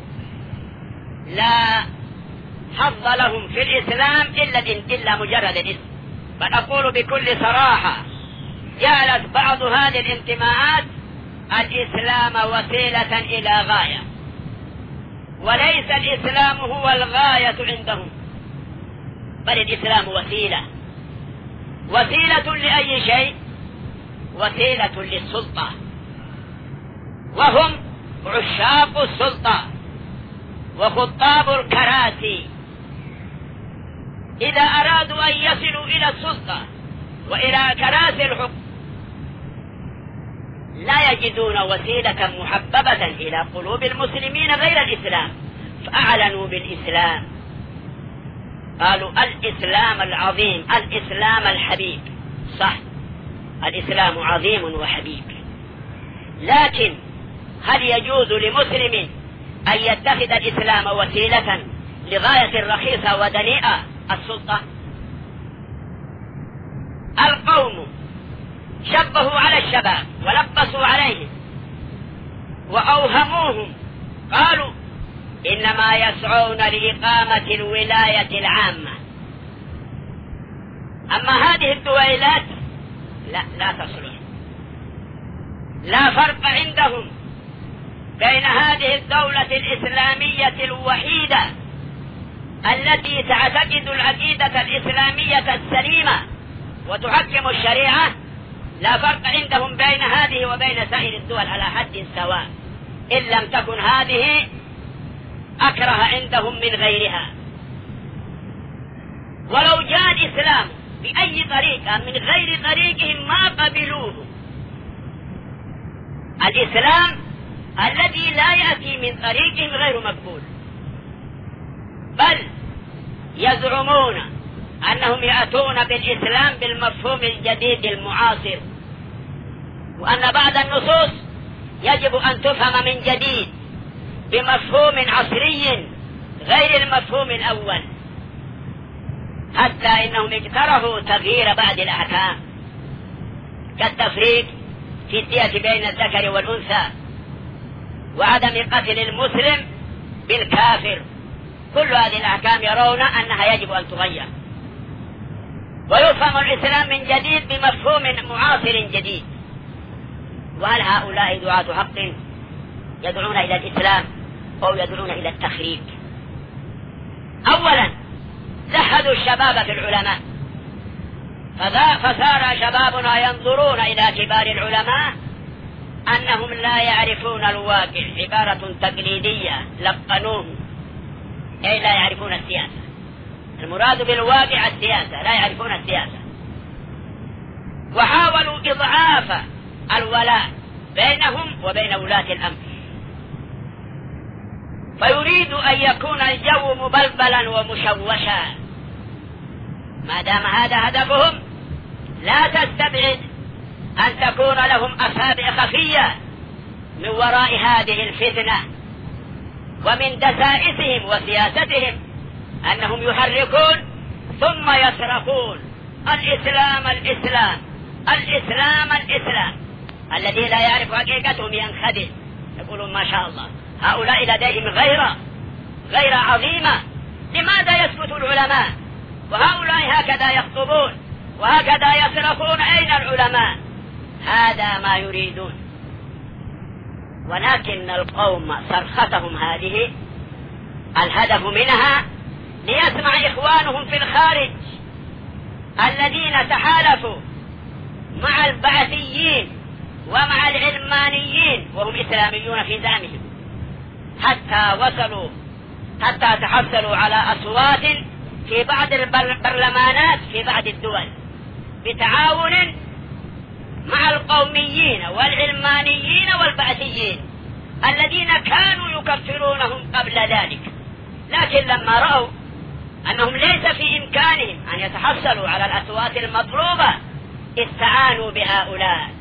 لا حظ لهم في الإسلام إلا, إلا مجرد الاسم. بل أقول بكل صراحة جعلت بعض هذه الانتماءات الإسلام وسيلة إلى غاية، وليس الإسلام هو الغاية عندهم، بل الإسلام وسيلة. وسيلة لأي شيء؟ وسيلة للسلطة، وهم عشاق السلطة وخطاب الكراسي. إذا أرادوا أن يصلوا إلى السلطة وإلى كراسي الحكم لا يجدون وسيلة محببة إلى قلوب المسلمين غير الإسلام، فأعلنوا بالإسلام، قالوا الإسلام العظيم، الإسلام الحبيب. صح، الإسلام عظيم وحبيب، لكن هل يجوز لمسلم أن يتخذ الإسلام وسيلة لغاية رخيصة ودنيئة السلطة؟ القوم شبهوا على الشباب ولبسوا عليهم وأوهموهم، قالوا إنما يسعون لإقامة الولاية العامة، أما هذه الدويلات لا لا تصلح. لا فرق عندهم بين هذه الدولة الإسلامية الوحيدة التي تعتقد العقيدة الإسلامية السليمة وتحكم الشريعة لا فرق عندهم بين هذه وبين سائر الدول على حد سواء، إن لم تكن هذه أكره عندهم من غيرها. ولو جاء الإسلام بأي طريقة من غير طريقهم ما قبلوه. الإسلام الذي لا يأتي من طريقهم غير مقبول، بل يزعمون أنهم يأتون بالإسلام بالمفهوم الجديد المعاصر، وأن بعض النصوص يجب أن تفهم من جديد بمفهوم عصري غير المفهوم الأول، حتى إنهم اقترحوا تغيير بعض الأحكام كالتفريق في الدية بين الذكر والأنثى، وعدم قتل المسلم بالكافر. كل هذه الأحكام يرون أنها يجب أن تغير، ويفهم الإسلام من جديد بمفهوم معاصر جديد. وهل هؤلاء دعاة حق يدعون إلى الإسلام أو يدعون إلى التخريب؟ أولا زهدوا الشباب في العلماء، فصار شبابنا ينظرون إلى كبار العلماء أنهم لا يعرفون الواقع، عبارة تقليدية لقنوه، أي لا يعرفون السياسة. المراد بالواقع السياسة، لا يعرفون السياسة. وحاولوا إضعاف الولاء بينهم وبين ولاة الأمر، فيريد أن يكون الجو مبلبلا ومشوشا. ما دام هذا هدفهم لا تستبعد أن تكون لهم أصابع خفية من وراء هذه الفتنة، ومن دسائسهم وسياستهم أنهم يحركون ثم يصرخون الإسلام الإسلام الإسلام الإسلام. الذي لا يعرف حقيقتهم ينخدع، يقولون ما شاء الله هؤلاء لديهم غيرة غيرة عظيمة. لماذا يسكت العلماء وهؤلاء هكذا يخطبون وهكذا يصرخون؟ أين العلماء؟ هذا ما يريدون. ولكن القوم صرختهم هذه الهدف منها ليسمع إخوانهم في الخارج الذين تحالفوا مع البعثيين ومع العلمانيين وهم إسلاميون في زعمهم، حتى وصلوا حتى تحصلوا على أصوات في بعض البرلمانات في بعض الدول بتعاون مع القوميين والعلمانيين والبعثيين الذين كانوا يكفرونهم قبل ذلك. لكن لما رأوا أنهم ليس في إمكانهم أن يتحصلوا على الأصوات المطلوبة استعانوا بهؤلاء.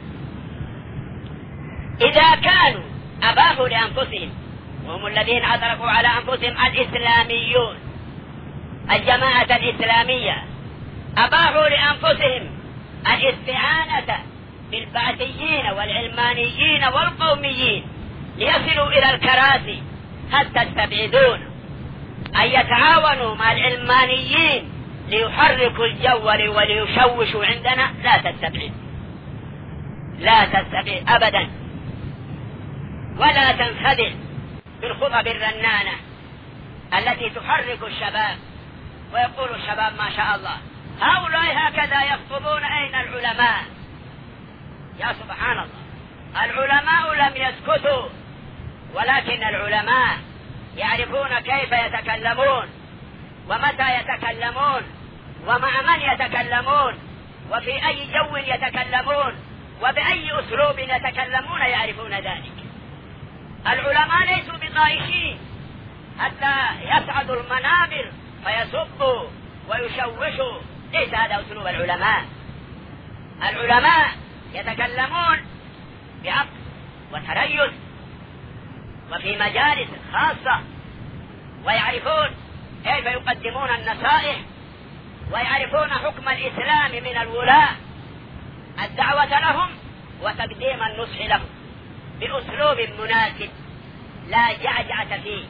إذا كانوا أباحوا لأنفسهم، وهم الذين أدركوا على أنفسهم الإسلاميون الجماعة الإسلامية، أباحوا لأنفسهم الاستعانة بالبعثيين والعلمانيين والقوميين ليصلوا إلى الكراسي، هل تستبعدون أن يتعاونوا مع العلمانيين ليحركوا الجو وليشوشوا عندنا؟ لا تستبعد، لا تستبعد أبدا، ولا تنخدع بالخطب الرنانة التي تحرك الشباب ويقول الشباب ما شاء الله هؤلاء هكذا يخطبون، أين العلماء؟ يا سبحان الله، العلماء لم يسكتوا، ولكن العلماء يعرفون كيف يتكلمون ومتى يتكلمون ومع من يتكلمون وفي أي جو يتكلمون وبأي أسلوب يتكلمون، يعرفون ذلك. العلماء ليسوا بطائشين حتى يصعدوا المنابر فيسبوا ويشوشوا، ليس هذا أسلوب العلماء. العلماء يتكلمون بعقل وتريث وفي مجالس خاصة، ويعرفون كيف يقدمون النصائح، ويعرفون حكم الإسلام من الولاة، الدعوة لهم وتقديم النصح لهم بأسلوب مناسب لا جعجعة فيه.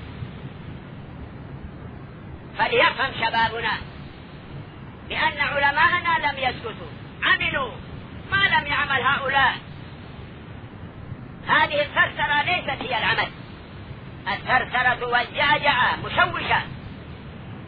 فليفهم شبابنا بأن علماءنا لم يسكتوا، عملوا ما لم يعمل هؤلاء. هذه الثرثرة ليست هي العمل، الثرثرة والجعجعة مشوشة،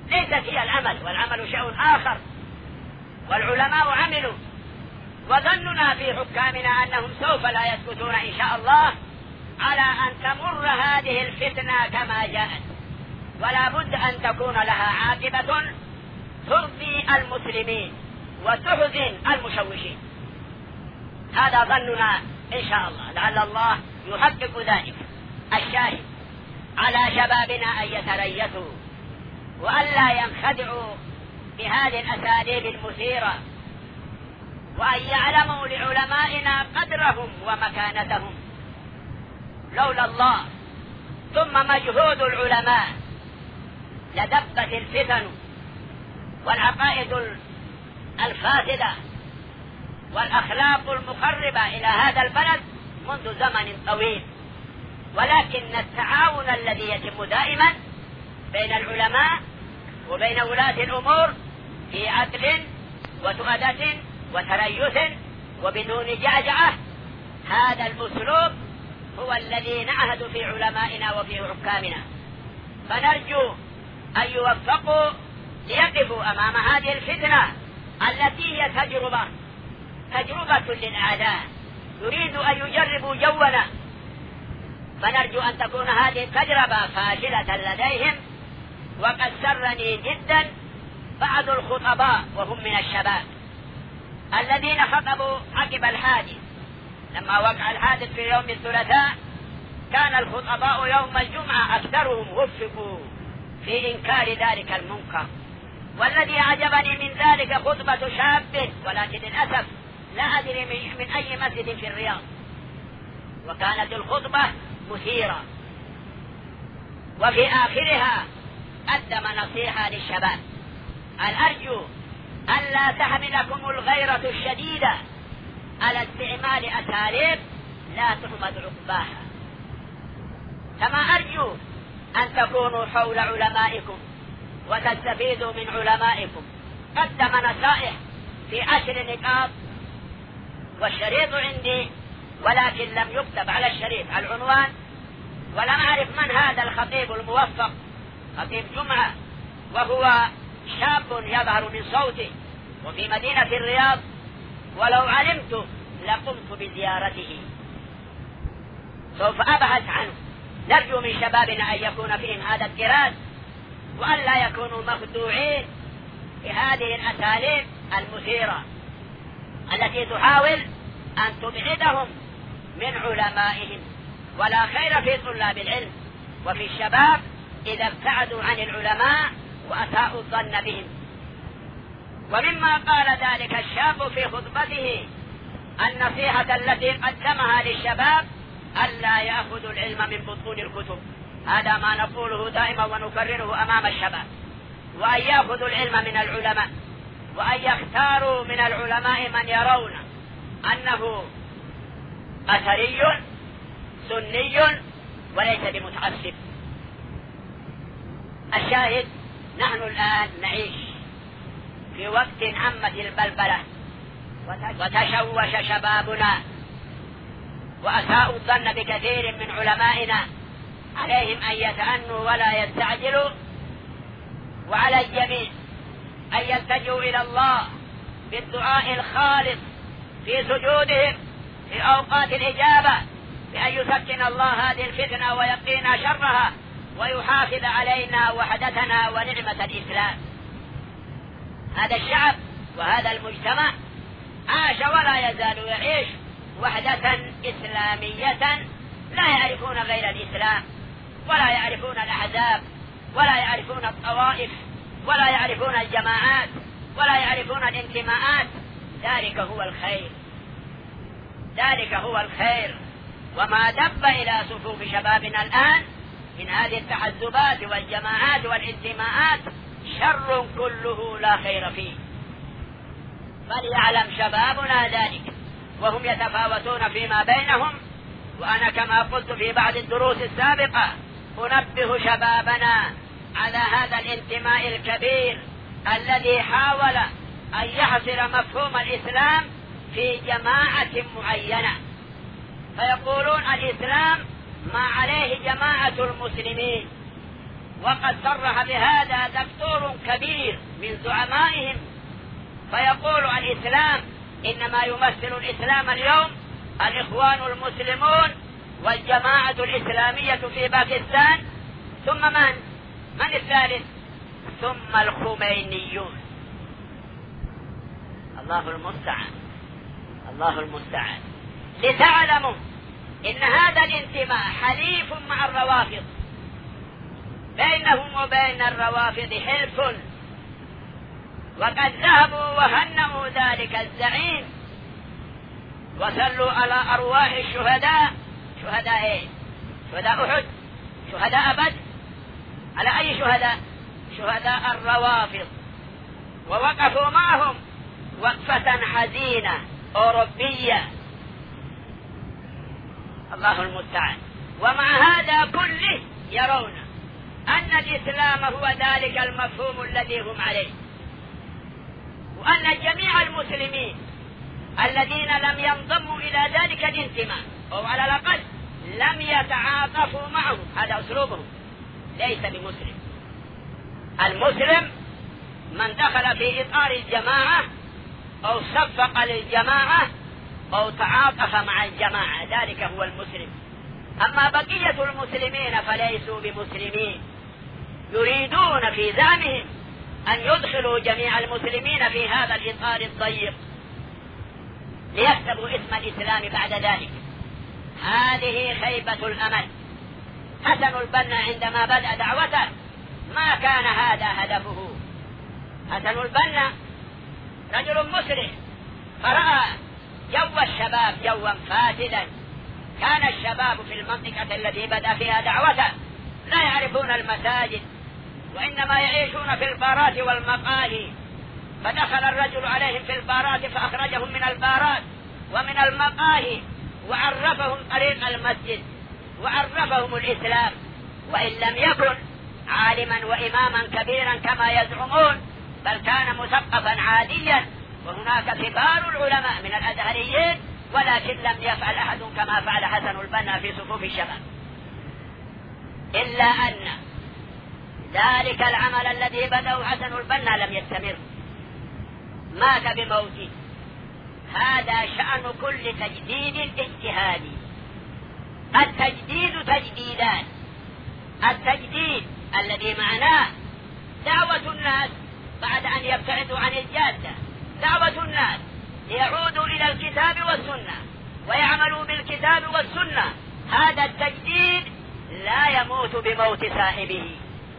ليست هي العمل، والعمل شيء آخر. والعلماء عملوا، وظننا في حكامنا أنهم سوف لا يسكتون إن شاء الله على أن تمر هذه الفتنة كما جاءت، ولا بد أن تكون لها عاقبة ترضي المسلمين وتحزن المشوشين. هذا ظننا إن شاء الله، لعل الله يحقق ذلك. الشاهد على شبابنا أن يتريثوا وألا ينخدعوا بهذه الأساليب المثيرة، وأن يعلموا لعلمائنا قدرهم ومكانتهم. لولا الله ثم مجهود العلماء لدبت الفتن والعقائد الفاسدة والأخلاق المخربة إلى هذا البلد منذ زمن طويل. ولكن التعاون الذي يتم دائما بين العلماء وبين ولاة الأمور في عدل وتؤدة وتريث وبدون جعجعة، هذا الأسلوب هو الذي نعهد في علمائنا وفي حكامنا. فنرجو أن يوفقوا ليقفوا أمام هذه الفتنة التي هي تجربة تجربة للأعداء يريد أن يجربوا جونا. فنرجو أن تكون هذه التجربة فاشلة لديهم. وقد سرني جدا بعض الخطباء وهم من الشباب الذين خطبوا عقب الحادث. لما وقع الحادث في يوم الثلاثاء كان الخطباء يوم الجمعة أكثرهم وفقوا في إنكار ذلك المنكر. والذي أعجبني من ذلك خطبة شاب، ولكن للأسف لا أدري من أي مسجد في الرياض، وكانت الخطبة مثيرة، وفي آخرها قدم نصيحة للشباب: أرجو ألا تحملكم الغيرة الشديدة على استعمال أساليب لا تحمد عقباها، كما أرجو أن تكونوا حول علمائكم وتستفيدوا من علمائكم. قدم نصائح في عشر نقاط، والشريط عندي ولكن لم يكتب على الشريط العنوان، ولم أعرف من هذا الخطيب الموفق، خطيب جمعة، وهو شاب يظهر من صوته وفي مدينة الرياض، ولو علمت لقمت بزيارته، سوف أبحث عنه. نرجو من شبابنا أن يكون فيهم هذا الدراس، وأن لا يكونوا مخدوعين بهذه الأساليب المثيرة التي تحاول أن تبعدهم من علمائهم. ولا خير في طلاب العلم وفي الشباب إذا ابتعدوا عن العلماء وأساءوا الظن بهم. ومما قال ذلك الشاب في خطبته النصيحة التي قدمها للشباب: ألا يأخذوا العلم من بطون الكتب. هذا ما نقوله دائما ونكرره أمام الشباب، وأن يأخذوا العلم من العلماء، وأن يختاروا من العلماء من يرون أنه أثري سني وليس بمتعصب. الشاهد: نحن الآن نعيش في وقت عمت البلبلة وتشوش شبابنا وأساءوا الظن بكثير من علمائنا. عليهم أن يتأنوا ولا يستعجلوا، وعلى الجميع أن يلتجوا إلى الله بالدعاء الخالص في سجودهم في أوقات الإجابة، بأن يسكن الله هذه الفتنة ويقينا شرها ويحافظ علينا وحدتنا ونعمة الإسلام. هذا الشعب وهذا المجتمع عاش ولا يزال يعيش وحدة إسلامية، لا يعرفون غير الإسلام، ولا يعرفون الأحزاب، ولا يعرفون الطوائف، ولا يعرفون الجماعات، ولا يعرفون الانتماءات. ذلك هو الخير، ذلك هو الخير. وما دب إلى صفوف شبابنا الآن من هذه التحزبات والجماعات والانتماءات شر كله لا خير فيه. فليعلم شبابنا ذلك وهم يتفاوتون فيما بينهم. وأنا كما قلت في بعض الدروس السابقة أنبه شبابنا على هذا الانتماء الكبير الذي حاول أن يحصر مفهوم الإسلام في جماعة معينة، فيقولون الإسلام ما عليه جماعة المسلمين، وقد صرح بهذا دكتور كبير من زعمائهم، فيقول الإسلام إنما يمثل الإسلام اليوم الإخوان المسلمون والجماعة الإسلامية في باكستان، ثم من؟ من الثالث؟ ثم الخمينيون. الله المستعان، الله المستعان. لتعلموا إن هذا الانتماء حليف مع الروافض، بينهم وبين الروافض حلف، وقد ذهبوا وهنأوا ذلك الزعيم وصلوا على أرواح الشهداء. شهداء ايه؟ شهداء أحد، شهداء بدر. على أي شهداء؟ شهداء الروافض، ووقفوا معهم وقفة حزينة أوروبية. الله المستعان. ومع هذا كله يرون أن الإسلام هو ذلك المفهوم الذي هم عليه، وأن جميع المسلمين الذين لم ينضموا إلى ذلك الانتماء أو على الأقل لم يتعاطفوا معه، هذا أسلوبهم، ليس بمسلم. المسلم من دخل في إطار الجماعة أو صفق للجماعة أو تعاطف مع الجماعة، ذلك هو المسلم. أما بقية المسلمين فليسوا بمسلمين، يريدون في زعمهم أن يدخلوا جميع المسلمين في هذا الإطار الضيق ليكتبوا اسم الإسلام بعد ذلك. هذه خيبة الأمل. حسن البنا عندما بدأ دعوته ما كان هذا هدفه. حسن البنا رجل مسلم، فرأى جو الشباب جوا فاسدا. كان الشباب في المنطقة التي بدأ فيها دعوته لا يعرفون المساجد، وإنما يعيشون في البارات والمقاهي. فدخل الرجل عليهم في البارات فأخرجهم من البارات ومن المقاهي، وعرفهم طريق المسجد وعرفهم الإسلام، وإن لم يكن عالما وإماما كبيرا كما يزعمون، بل كان مثقفا عاديا. وهناك كبار العلماء من الأزهريين، ولكن لم يفعل أحد كما فعل حسن البنا في صفوف الشباب، إلا أن ذلك العمل الذي بدأه حسن البنا لم يستمر، مات بموته. هذا شأن كل تجديد اجتهادي. التجديد تجديدان: التجديد الذي معناه دعوة الناس بعد أن يبتعدوا عن الجادة، دعوة الناس ليعودوا إلى الكتاب والسنة ويعملوا بالكتاب والسنة. هذا التجديد لا يموت بموت صاحبه،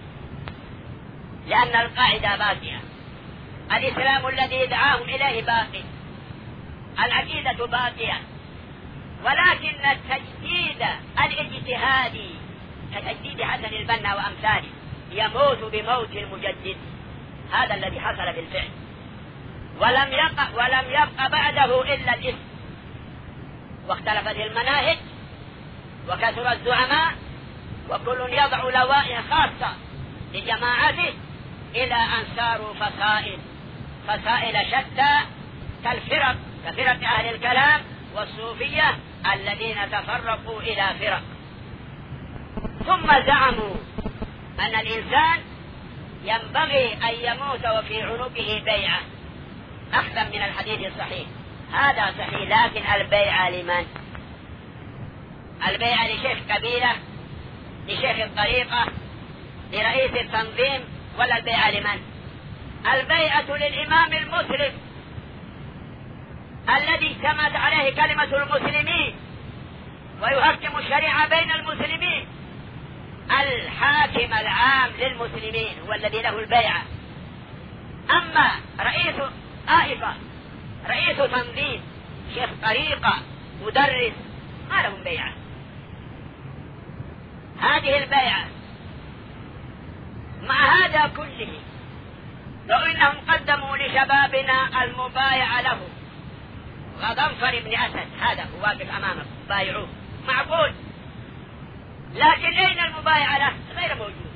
لأن القاعدة باقية. الإسلام الذي دعاهم إليه باقي، العقيدة باقية، ولكن التجديد الاجتهادي كتجديد حسن البنا وأمثاله يموت بموت المجدد. هذا الذي حصل بالفعل، ولم يقع ولم يبقى بعده إلا الاسم، واختلفت المناهج وكثر الزعماء، وكل يضع لوائح خاصة لجماعته، إلى أن صاروا فصائل فصائل شتى كالفرق، كفرق أهل الكلام والصوفية الذين تفرقوا إلى فرق. ثم زعموا أن الإنسان ينبغي أن يموت وفي عنقه بيعة، أخذا من الحديث الصحيح. هذا صحيح، لكن البيعة لمن؟ البيعة لشيخ قبيلة، لشيخ الطريقة، لرئيس التنظيم، ولا البيعة لمن؟ البيعة للإمام المسلم الذي اجتمعت عليه كلمة المسلمين ويحكم الشريعة بين المسلمين. الحاكم العام للمسلمين هو الذي له البيعة. أما رئيس طائفة، رئيس تنظيم، شيخ طريقة، مدرس، ما لهم بيعة. هذه البيعة مع هذا كله، لو إنهم قدموا لشبابنا المبايعة له غضنفر بن أسد، هذا هو واقف أمامك، بايعوه، معقول. لكن أين المبايعة له؟ غير موجود.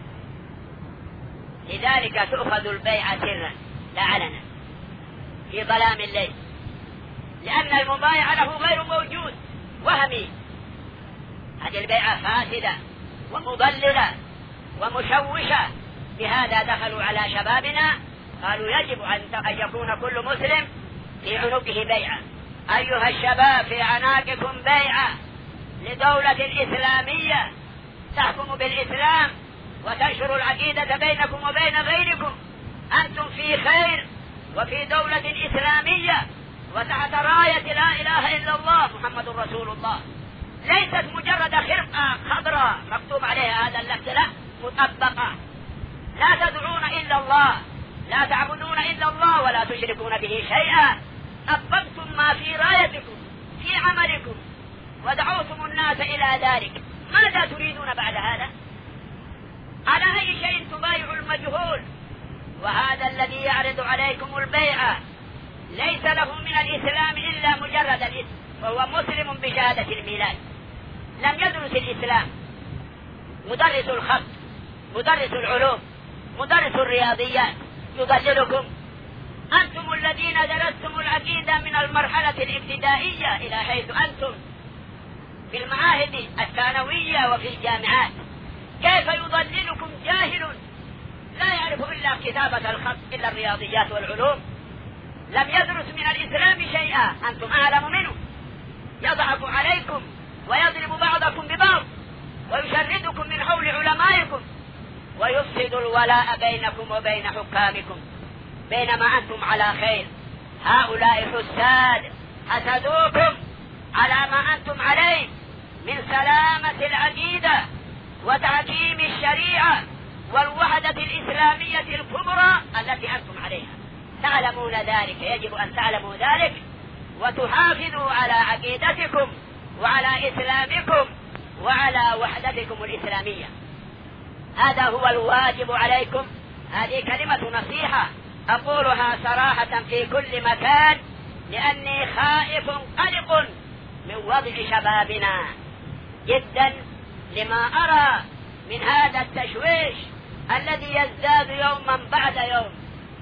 لذلك تؤخذ البيعة سرا لا علنا في ظلام الليل، لأن المبايعة له غير موجود، وهمي. هذه البيعة فاسدة ومضللة ومشوشة، بهذا دخلوا على شبابنا قالوا يجب أن يكون كل مسلم في عنقه بيعة. أيها الشباب في عناقكم بيعة لدولة إسلامية تحكم بالإسلام وتنشر العقيدة بينكم وبين غيركم. أنتم في خير وفي دولة إسلامية وتحت راية لا إله إلا الله محمد رسول الله، ليست مجرد خرقة خضراء مكتوب عليها هذا اللفظ، لا، مطبقة. لا تدعون إلا الله، لا تعبدون إلا الله ولا تشركون به شيئا. طبقتم ما في رايتكم في عملكم ودعوتم الناس إلى ذلك، ماذا تريدون بعد هذا؟ على أي شيء تبايع المجهول؟ وهذا الذي يعرض عليكم البيعة ليس له من الإسلام إلا مجرد الاسم، وهو مسلم بشهادة الميلاد، لم يدرس الإسلام. مدرس الخط، مدرس العلوم، مدرس الرياضيات يضللكم. أنتم الذين درستم العقيدة من المرحلة الابتدائية إلى حيث أنتم في المعاهد الثانوية وفي الجامعات، كيف يضللكم جاهل لا يعرف إلا كتابة الخط إلا الرياضيات والعلوم، لم يدرس من الإسلام شيئا، أنتم أعلم منه، يضحك عليكم ويضرب بعضكم ببعض ويشردكم من حول علمائكم ويفسد الولاء بينكم وبين حكامكم، بينما أنتم على خير. هؤلاء حساد حسدوكم على ما أنتم عليه من سلامة العقيدة وتحكيم الشريعة والوحدة الإسلامية الكبرى التي أنتم عليها. تعلمون ذلك، يجب أن تعلموا ذلك وتحافظوا على عقيدتكم وعلى إسلامكم وعلى وحدتكم الإسلامية. هذا هو الواجب عليكم. هذه كلمة نصيحة أقولها صراحة في كل مكان، لأني خائف قلق من وضع شبابنا جدا لما أرى من هذا التشويش الذي يزداد يوما بعد يوم.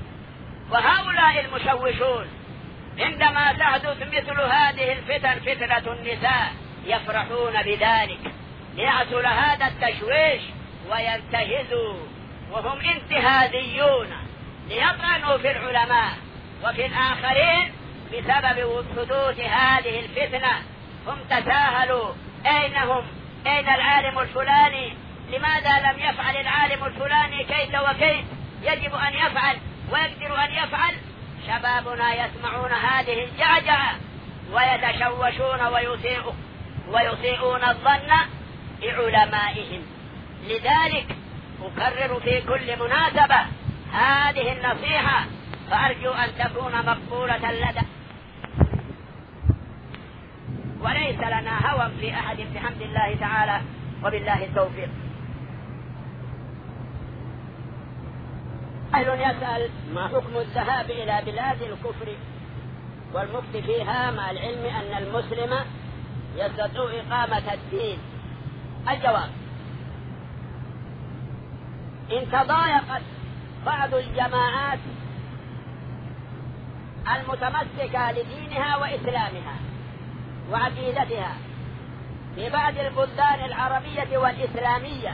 وهؤلاء المشوشون عندما تحدث مثل هذه الفتن، فتنة النساء، يفرحون بذلك ليحصل هذا التشويش وينتهزوا، وهم انتهازيون ليطعنوا في العلماء وفي الآخرين بسبب حدوث هذه الفتنة. هم تساهلوا، أين هم؟ أين العالم الفلاني؟ لماذا لم يفعل العالم الفلاني كيت وكيت؟ يجب أن يفعل ويقدر أن يفعل. شبابنا يسمعون هذه الجعجعة ويتشوشون ويسيئون, ويسيئون الظن بعلمائهم. لذلك أكرر في كل مناسبة هذه النصيحة، فأرجو أن تكون مقبولة لدى، وليس لنا هوى في أحد بحمد الله تعالى وبالله التوفيق. أهل يسأل: ما حكم الذهاب إلى بلاد الكفر والمكث فيها مع العلم أن المسلم يستطيع إقامة الدين؟ الجواب: إن تضايقت بعض الجماعات المتمسكة لدينها وإسلامها وعقيدتها في بعض البلدان العربية والإسلامية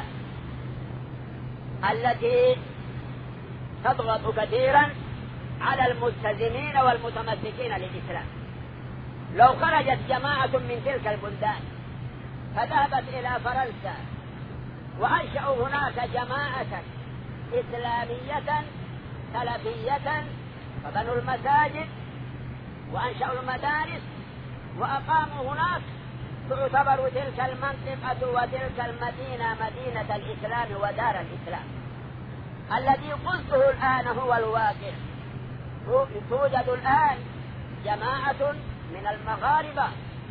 التي تضغط كثيرا على الملتزمين والمتمسكين للإسلام، لو خرجت جماعة من تلك البلدان فذهبت إلى فرنسا وأنشأوا هناك جماعة إسلامية سلفية فبنوا المساجد وأنشأوا المدارس وأقاموا هناك، تعتبر تلك المنطقة وتلك المدينة مدينة الإسلام ودار الإسلام. الذي قلته الآن هو الواقع. توجد الآن جماعة من المغاربة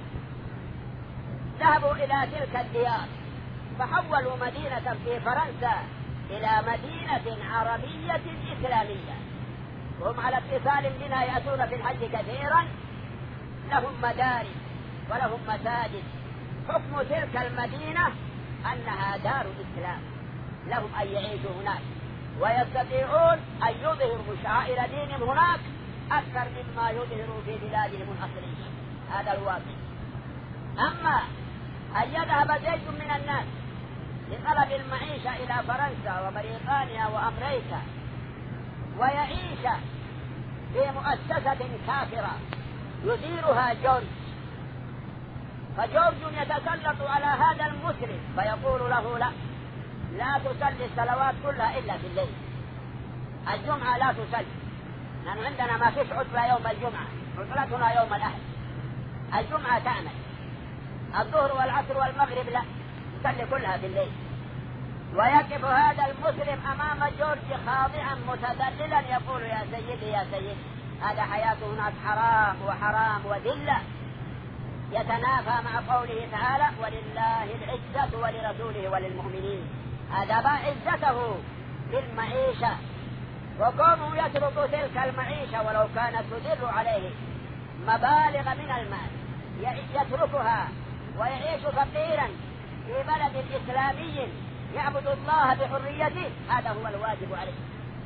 ذهبوا إلى تلك الديار فحولوا مدينة في فرنسا إلى مدينة عربية إسلامية، وهم على اتصال بنا يأتون في الحج كثيرا، لهم مدارس ولهم مساجد. حكم تلك المدينة أنها دار إسلام، لهم أن يعيشوا هناك ويستطيعون أن يظهروا شعائر دينهم هناك أكثر مما يظهروا في بلادهم الأصلية. هذا الواقع. أما أن يذهب زيد من الناس لطلب المعيشة إلى فرنسا وبريطانيا وأمريكا، ويعيش في مؤسسة كافرة يديرها جورج، فجورج يتسلط على هذا المسلم فيقول له لا لا تصلي الصلوات كلها إلا في الليل، الجمعة لا تصلي، لأن عندنا ما فيش عطلة يوم الجمعة، عطلتنا يوم الأحد، الجمعة تعمل، الظهر والعصر والمغرب لا، تصلي كلها في الليل. ويقف هذا المسلم أمام جورج خاضعا متذللا يقول يا سيدي يا سيدي هذا حياته هناك حرام وحرام وذلة، يتنافى مع قوله تعالى ولله العزة ولرسوله وللمؤمنين، هذا باع عزته بالمعيشة، وقومه يترك تلك المعيشة ولو كانت تدر عليه مبالغ من المال يتركها ويعيش فقيرا في بلد إسلامي يعبد الله بحريته، هذا هو الواجب عليه.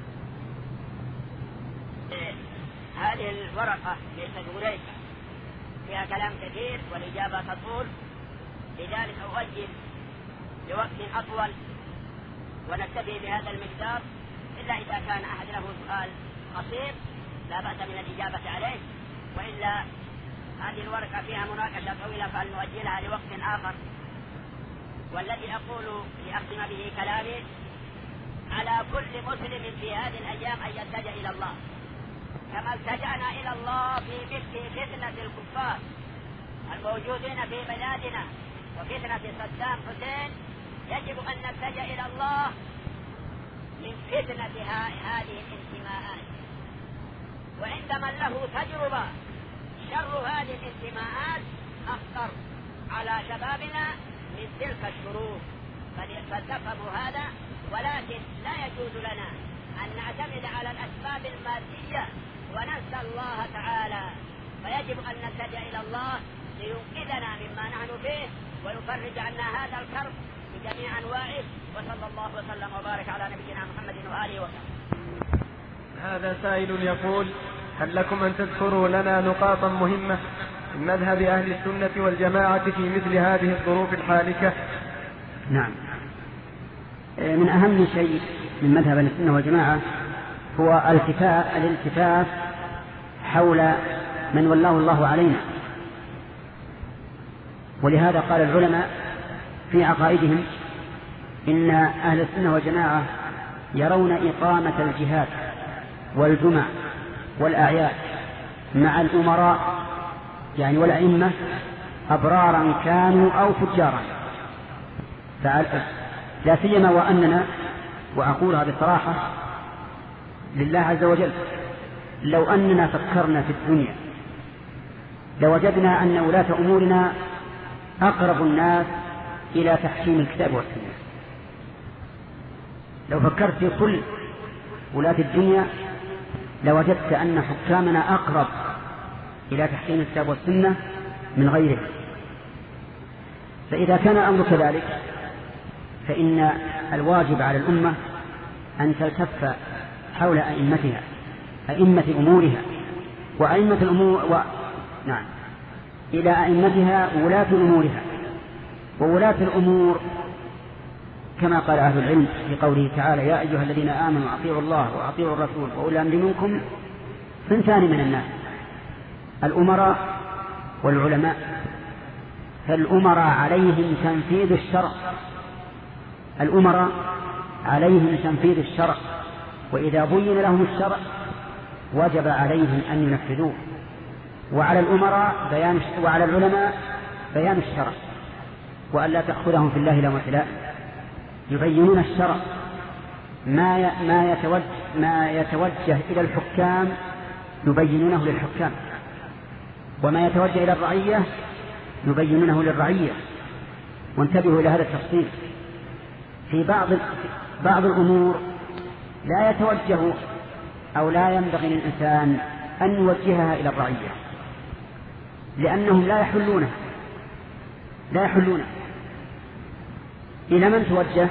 هذه الورقة ليست غريبة فيها كلام كثير والإجابة تطول، لذلك أؤجل لوقت أطول ونكتفي بهذا المقدار، إلا إذا كان أحد له سؤال قصير لا بأس من الإجابة عليه، وإلا هذه الورقة فيها مناقشة طويلة فلنؤجلها لوقت آخر. والذي أقول لأختم به كلامي على كل مسلم في هذه الأيام أن يلتجأ إلى الله كما التجأنا إلى الله في مثل فتنة الكفار الموجودين في بلادنا وفتنة صدام حسين، يجب أن نلتجأ إلى الله من فتنة هذه الانتماءات، وعند من له تجربة شر هذه الانتماءات أخطر على شبابنا من تلك الشرور، فلتفهموا هذا. ولكن لا يجوز لنا أن نعتمد على الأسباب المادية وننسى الله تعالى، فيجب أن نلتجأ إلى الله لينقذنا مما نحن فيه ويفرج عنا هذا الكرب بجميع أنواعه. وصلى الله وسلم وبارك على نبينا محمد وآله وسلم. هذا سائل يقول هل لكم أن تذكروا لنا نقاطا مهمة من مذهب أهل السنة والجماعة في مثل هذه الظروف الحالكة؟ نعم، من أهم شيء من مذهب أهل السنة والجماعة هو الالتفاف حول من ولاه الله علينا، ولهذا قال العلماء في عقائدهم إن أهل السنة والجماعة يرون إقامة الجهاد والجمع والأعياد مع الأمراء يعني والأئمة أبرارا كانوا أو فجارا، لا سيما وأننا، وأقولها بصراحة لله عز وجل، لو أننا فكرنا في الدنيا لوجدنا أن ولاة أمورنا أقرب الناس إلى تحكيم الكتاب والسنة. لو فكرت في كل ولاة الدنيا لوجدت أن حكامنا أقرب إلى تحكيم الكتاب والسنة من غيره. فإذا كان الأمر كذلك فإن الواجب على الأمة أن تلتف حول أئمتها، أئمة أمورها وأئمة الأمور و... نعم إلى أئمتها ولاة أمورها. وولاة الأمور كما قال أهل العلم في قوله تعالى يا أيها الذين آمنوا أطيعوا الله وأطيعوا الرسول وأولي الأمر منكم صنفان من الناس، الأمراء والعلماء. فالأمراء عليهم تنفيذ الشرع، الأمراء عليهم تنفيذ الشرع، وإذا بين لهم الشرع وجب عليهم أن ينفذوه. وعلى الأمراء بيان وعلى العلماء بيان الشرع، وأن لا تأخذهم في الله لومة لائم، يبينون الشرع. ما ما يتوجه ما يتوجه إلى الحكام يبينونه للحكام، وما يتوجه إلى الرعية يبينونه للرعية. وانتبهوا إلى هذا التفصيل. في بعض بعض الأمور لا يتوجه أو لا ينبغي للإنسان أن يوجهها إلى الرعية، لأنهم لا يحلونها لا يحلونها إلى من توجه؟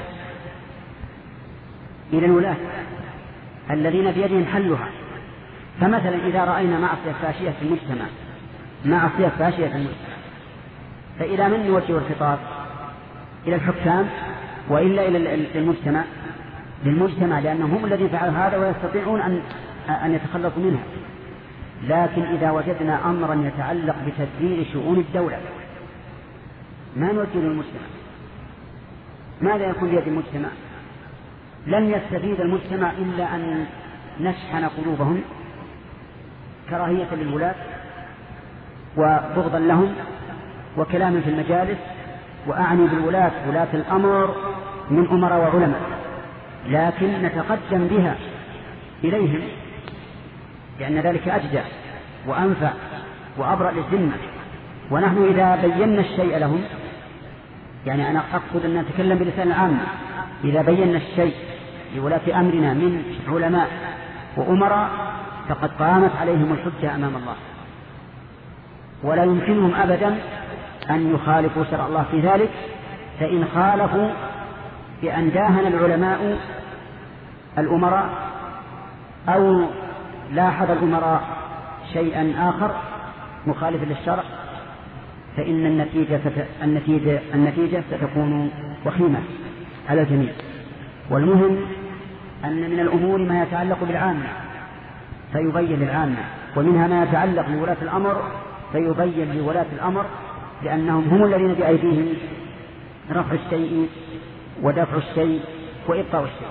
إلى الولاة الذين بيدهم حلها. فمثلا إذا رأينا معصية فاشية في المجتمع معصية فاشية في المجتمع فإلى من نوجه الخطاب؟ إلى الحكام وإلا إلى المجتمع للمجتمع، لأنهم هم الذين فعلوا هذا ويستطيعون أن أن يتخلصوا منها. لكن إذا وجدنا أمرا يتعلق بتدبير شؤون الدولة ما نوجه للمجتمع، ماذا يكون بيد المجتمع؟ لن يستفيد المجتمع إلا أن نشحن قلوبهم كراهية للولاة وبغضا لهم وكلام في المجالس، وأعني بالولاة ولاة الأمر من أمراء وعلماء، لكن نتقدم بها إليهم لأن ذلك أجدى وأنفع وأبرأ للذمة. ونحن إذا بينا الشيء لهم، يعني أنا أقصد أن نتكلم بلسان العام، إذا بينا الشيء لولاة أمرنا من علماء وأمراء فقد قامت عليهم الحجة أمام الله، ولا يمكنهم أبدا أن يخالفوا شرع الله في ذلك. فإن خالفوا بأن داهن العلماء الأمراء أو لاحظ الأمراء شيئا آخر مخالف للشرع فإن النتيجة, النتيجة, النتيجة ستكون وخيمة على الجميع. والمهم أن من الأمور ما يتعلق بالعامة فيبين للعامة، ومنها ما يتعلق بولاة الأمر فيبين لولاة الأمر، لأنهم هم الذين بأيديهم رفع الشيء ودفع الشيء وإبقاء الشيء.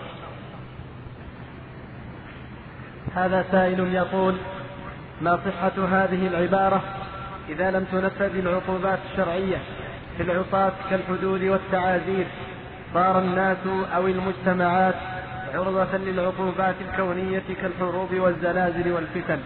هذا سائل يقول: ما صحة هذه العبارة إذا لم تنفذ العقوبات الشرعية في العصاة كالحدود والتعازير صار الناس أو المجتمعات عرضة للعقوبات الكونية كالحروب والزلازل والفتن؟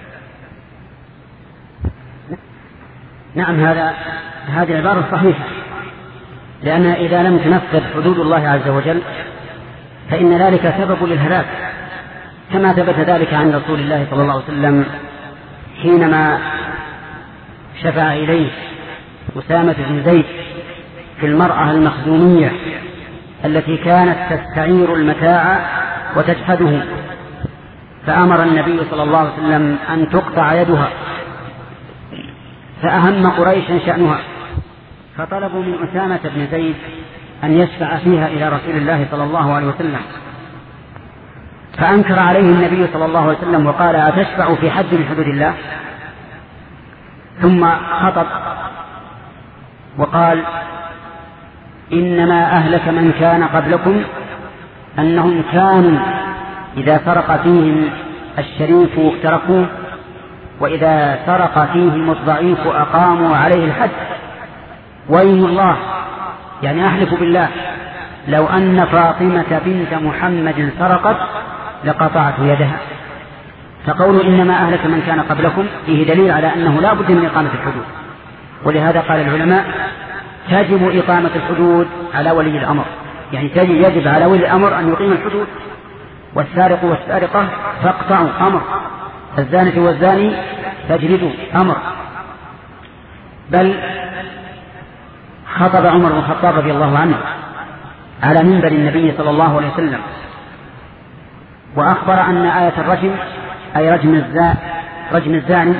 نعم، هذا هذه العبارة صحيحة، لأن إذا لم تنفذ حدود الله عز وجل فإن ذلك سبب للهلاك، كما ثبت ذلك عن رسول الله صلى الله عليه وسلم حينما شفع إليه أسامة بن زيد في المرأة المخزومية التي كانت تستعير المتاع وتجحده، فأمر النبي صلى الله عليه وسلم أن تقطع يدها، فأهم قريشا شأنها، فطلبوا من أسامة بن زيد أن يشفع فيها إلى رسول الله صلى الله عليه وسلم، فأنكر عليه النبي صلى الله عليه وسلم وقال: أتشفع في حد من حدود الله؟ ثم خطب وقال: إنما أهلك من كان قبلكم أنهم كانوا إذا سرق فيهم الشريف تركوه، وإذا سرق فيهم الضعيف أقاموا عليه الحد. وإن الله، يعني أحلف بالله، لو أن فاطمة بنت محمد سرقت لقطعت يدها. فقول إنما أهلك من كان قبلكم فيه دليل على أنه لا بد من إقامة الحدود، ولهذا قال العلماء: تجب إقامة الحدود على ولي الأمر، يعني يجب على ولي الأمر أن يقيم الحدود. والسارق والسارقة فاقطعوا أمر، الزانة والزاني فاجلدوا أمر. بل خطب عمر بن الخطاب رضي الله عنه على منبر النبي صلى الله عليه وسلم وأخبر أن آية الرجم، أي رجم الزاني رجم الزاني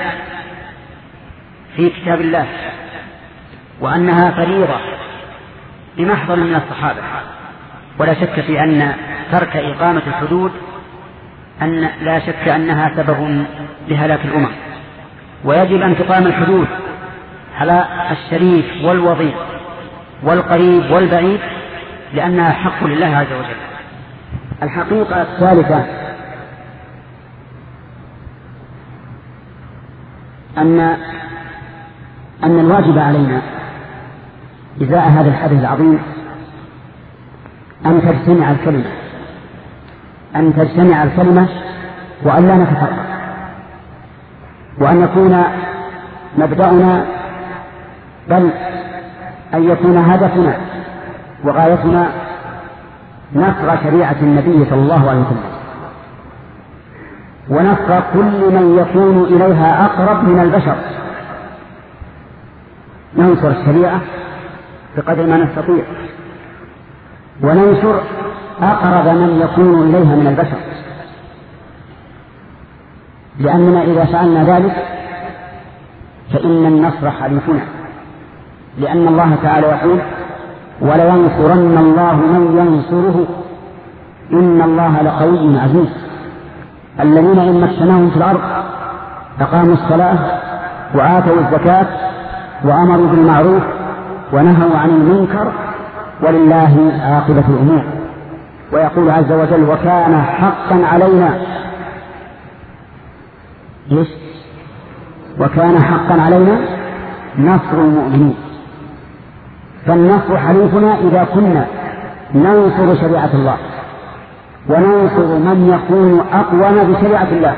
في كتاب الله، وأنها فريضة بمحضر من الصحابة. ولا شك في أن ترك إقامة الحدود أن لا شك أنها سبب لهلاك الأمم، ويجب أن تقام الحدود على الشريف والوضيع والقريب والبعيد، لأنها حق لله عز وجل. الحقيقة الثالثة أن أن الواجب علينا إزاء هذا الحدث العظيم أن تجتمع الكلمة أن تجتمع الكلمة وأن لا نتفرق، وأن يكون مبدأنا بل أن يكون هدفنا وغايتنا نصر شريعة النبي صلى الله عليه وسلم، ونصر كل من يكون إليها أقرب من البشر. ننصر الشريعة بقدر ما نستطيع، وننصر أقرب من يكون إليها من البشر، لأننا إذا فعلنا ذلك فإن النصر حليفنا، لأن الله تعالى يقول: ولينصرن الله من ينصره إن الله لقوي عزيز. الذين إن مكناهم في الأرض أقاموا الصلاة وآتوا الزكاة وأمروا بالمعروف ونهوا عن المنكر ولله عاقبة الأمور. ويقول عز وجل وكان حقا علينا إيش؟ وكان حقا علينا نصر المؤمنين. فالنصر حليفنا إذا كنا ننصر شريعة الله وننصر من يكون أقوم بشريعة الله،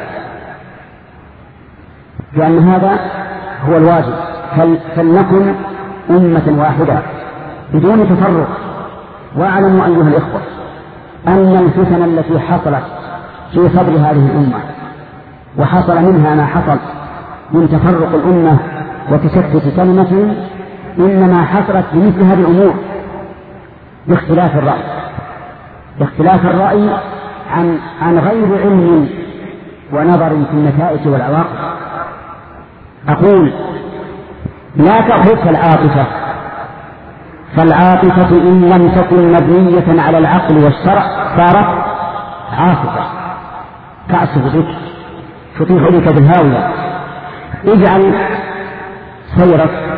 لأن هذا هو الواجب. فلنكن أمة واحدة بدون تفرق. واعلموا أيها الإخوة أن الفتن التي حصلت في صدر هذه الأمة وحصل منها ما حصل من تفرق الأمة وتشتت كلمتهم إنما حصلت بمثل هذه الأمور، باختلاف الرأي باختلاف الرأي عن عن غير علم ونظر في النتائج والعواقب. أقول لا تأخذك العاطفة، فالعاطفة إن لم تكن مبنية على العقل والشرع صارت عاطفة تعصف بك تطيح بك بالهاوية. اجعل سيرك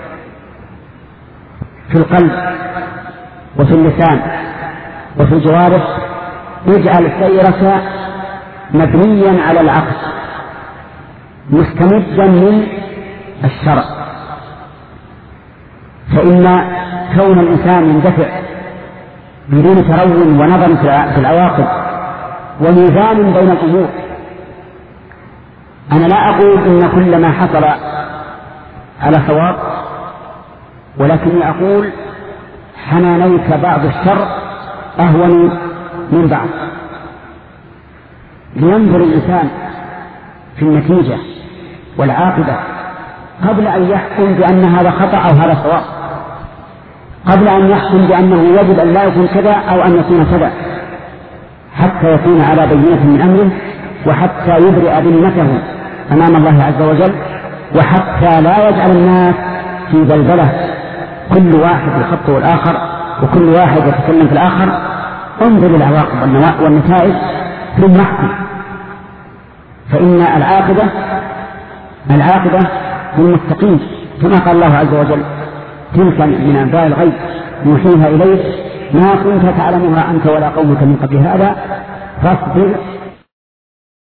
في القلب وفي اللسان وفي الجوارح، اجعل سيرك مبنيا على العقل مستمدا من الشرع، فإن كون الإنسان يندفع بدون ترون ونظر في العواقب وميزان بين الأمور. أنا لا أقول إن كل ما حصل على صواب، ولكني أقول حنانيك بعض الشر أهون من بعض، لينظر الإنسان في النتيجة والعاقبة قبل أن يحكم بأن هذا خطأ أو هذا صواب، قبل أن يحكم بأنه يجب أن لا يكون كذا أو أن يكون كذا، حتى يكون على بينة من أمره، وحتى يبرئ ذمته أمام الله عز وجل، وحتى لا يجعل الناس في بلبلة كل واحد يخطئ الآخر وكل واحد يتكلم في الآخر. انظر العواقب والنتائج ثم احكم، فإن العاقبة العاقبة للمتقين، كما قال الله عز وجل تلك من أنباء الغيب نوحيها إليك ما كنت تعلمها أنت ولا قومك من قبل هذا فاصبر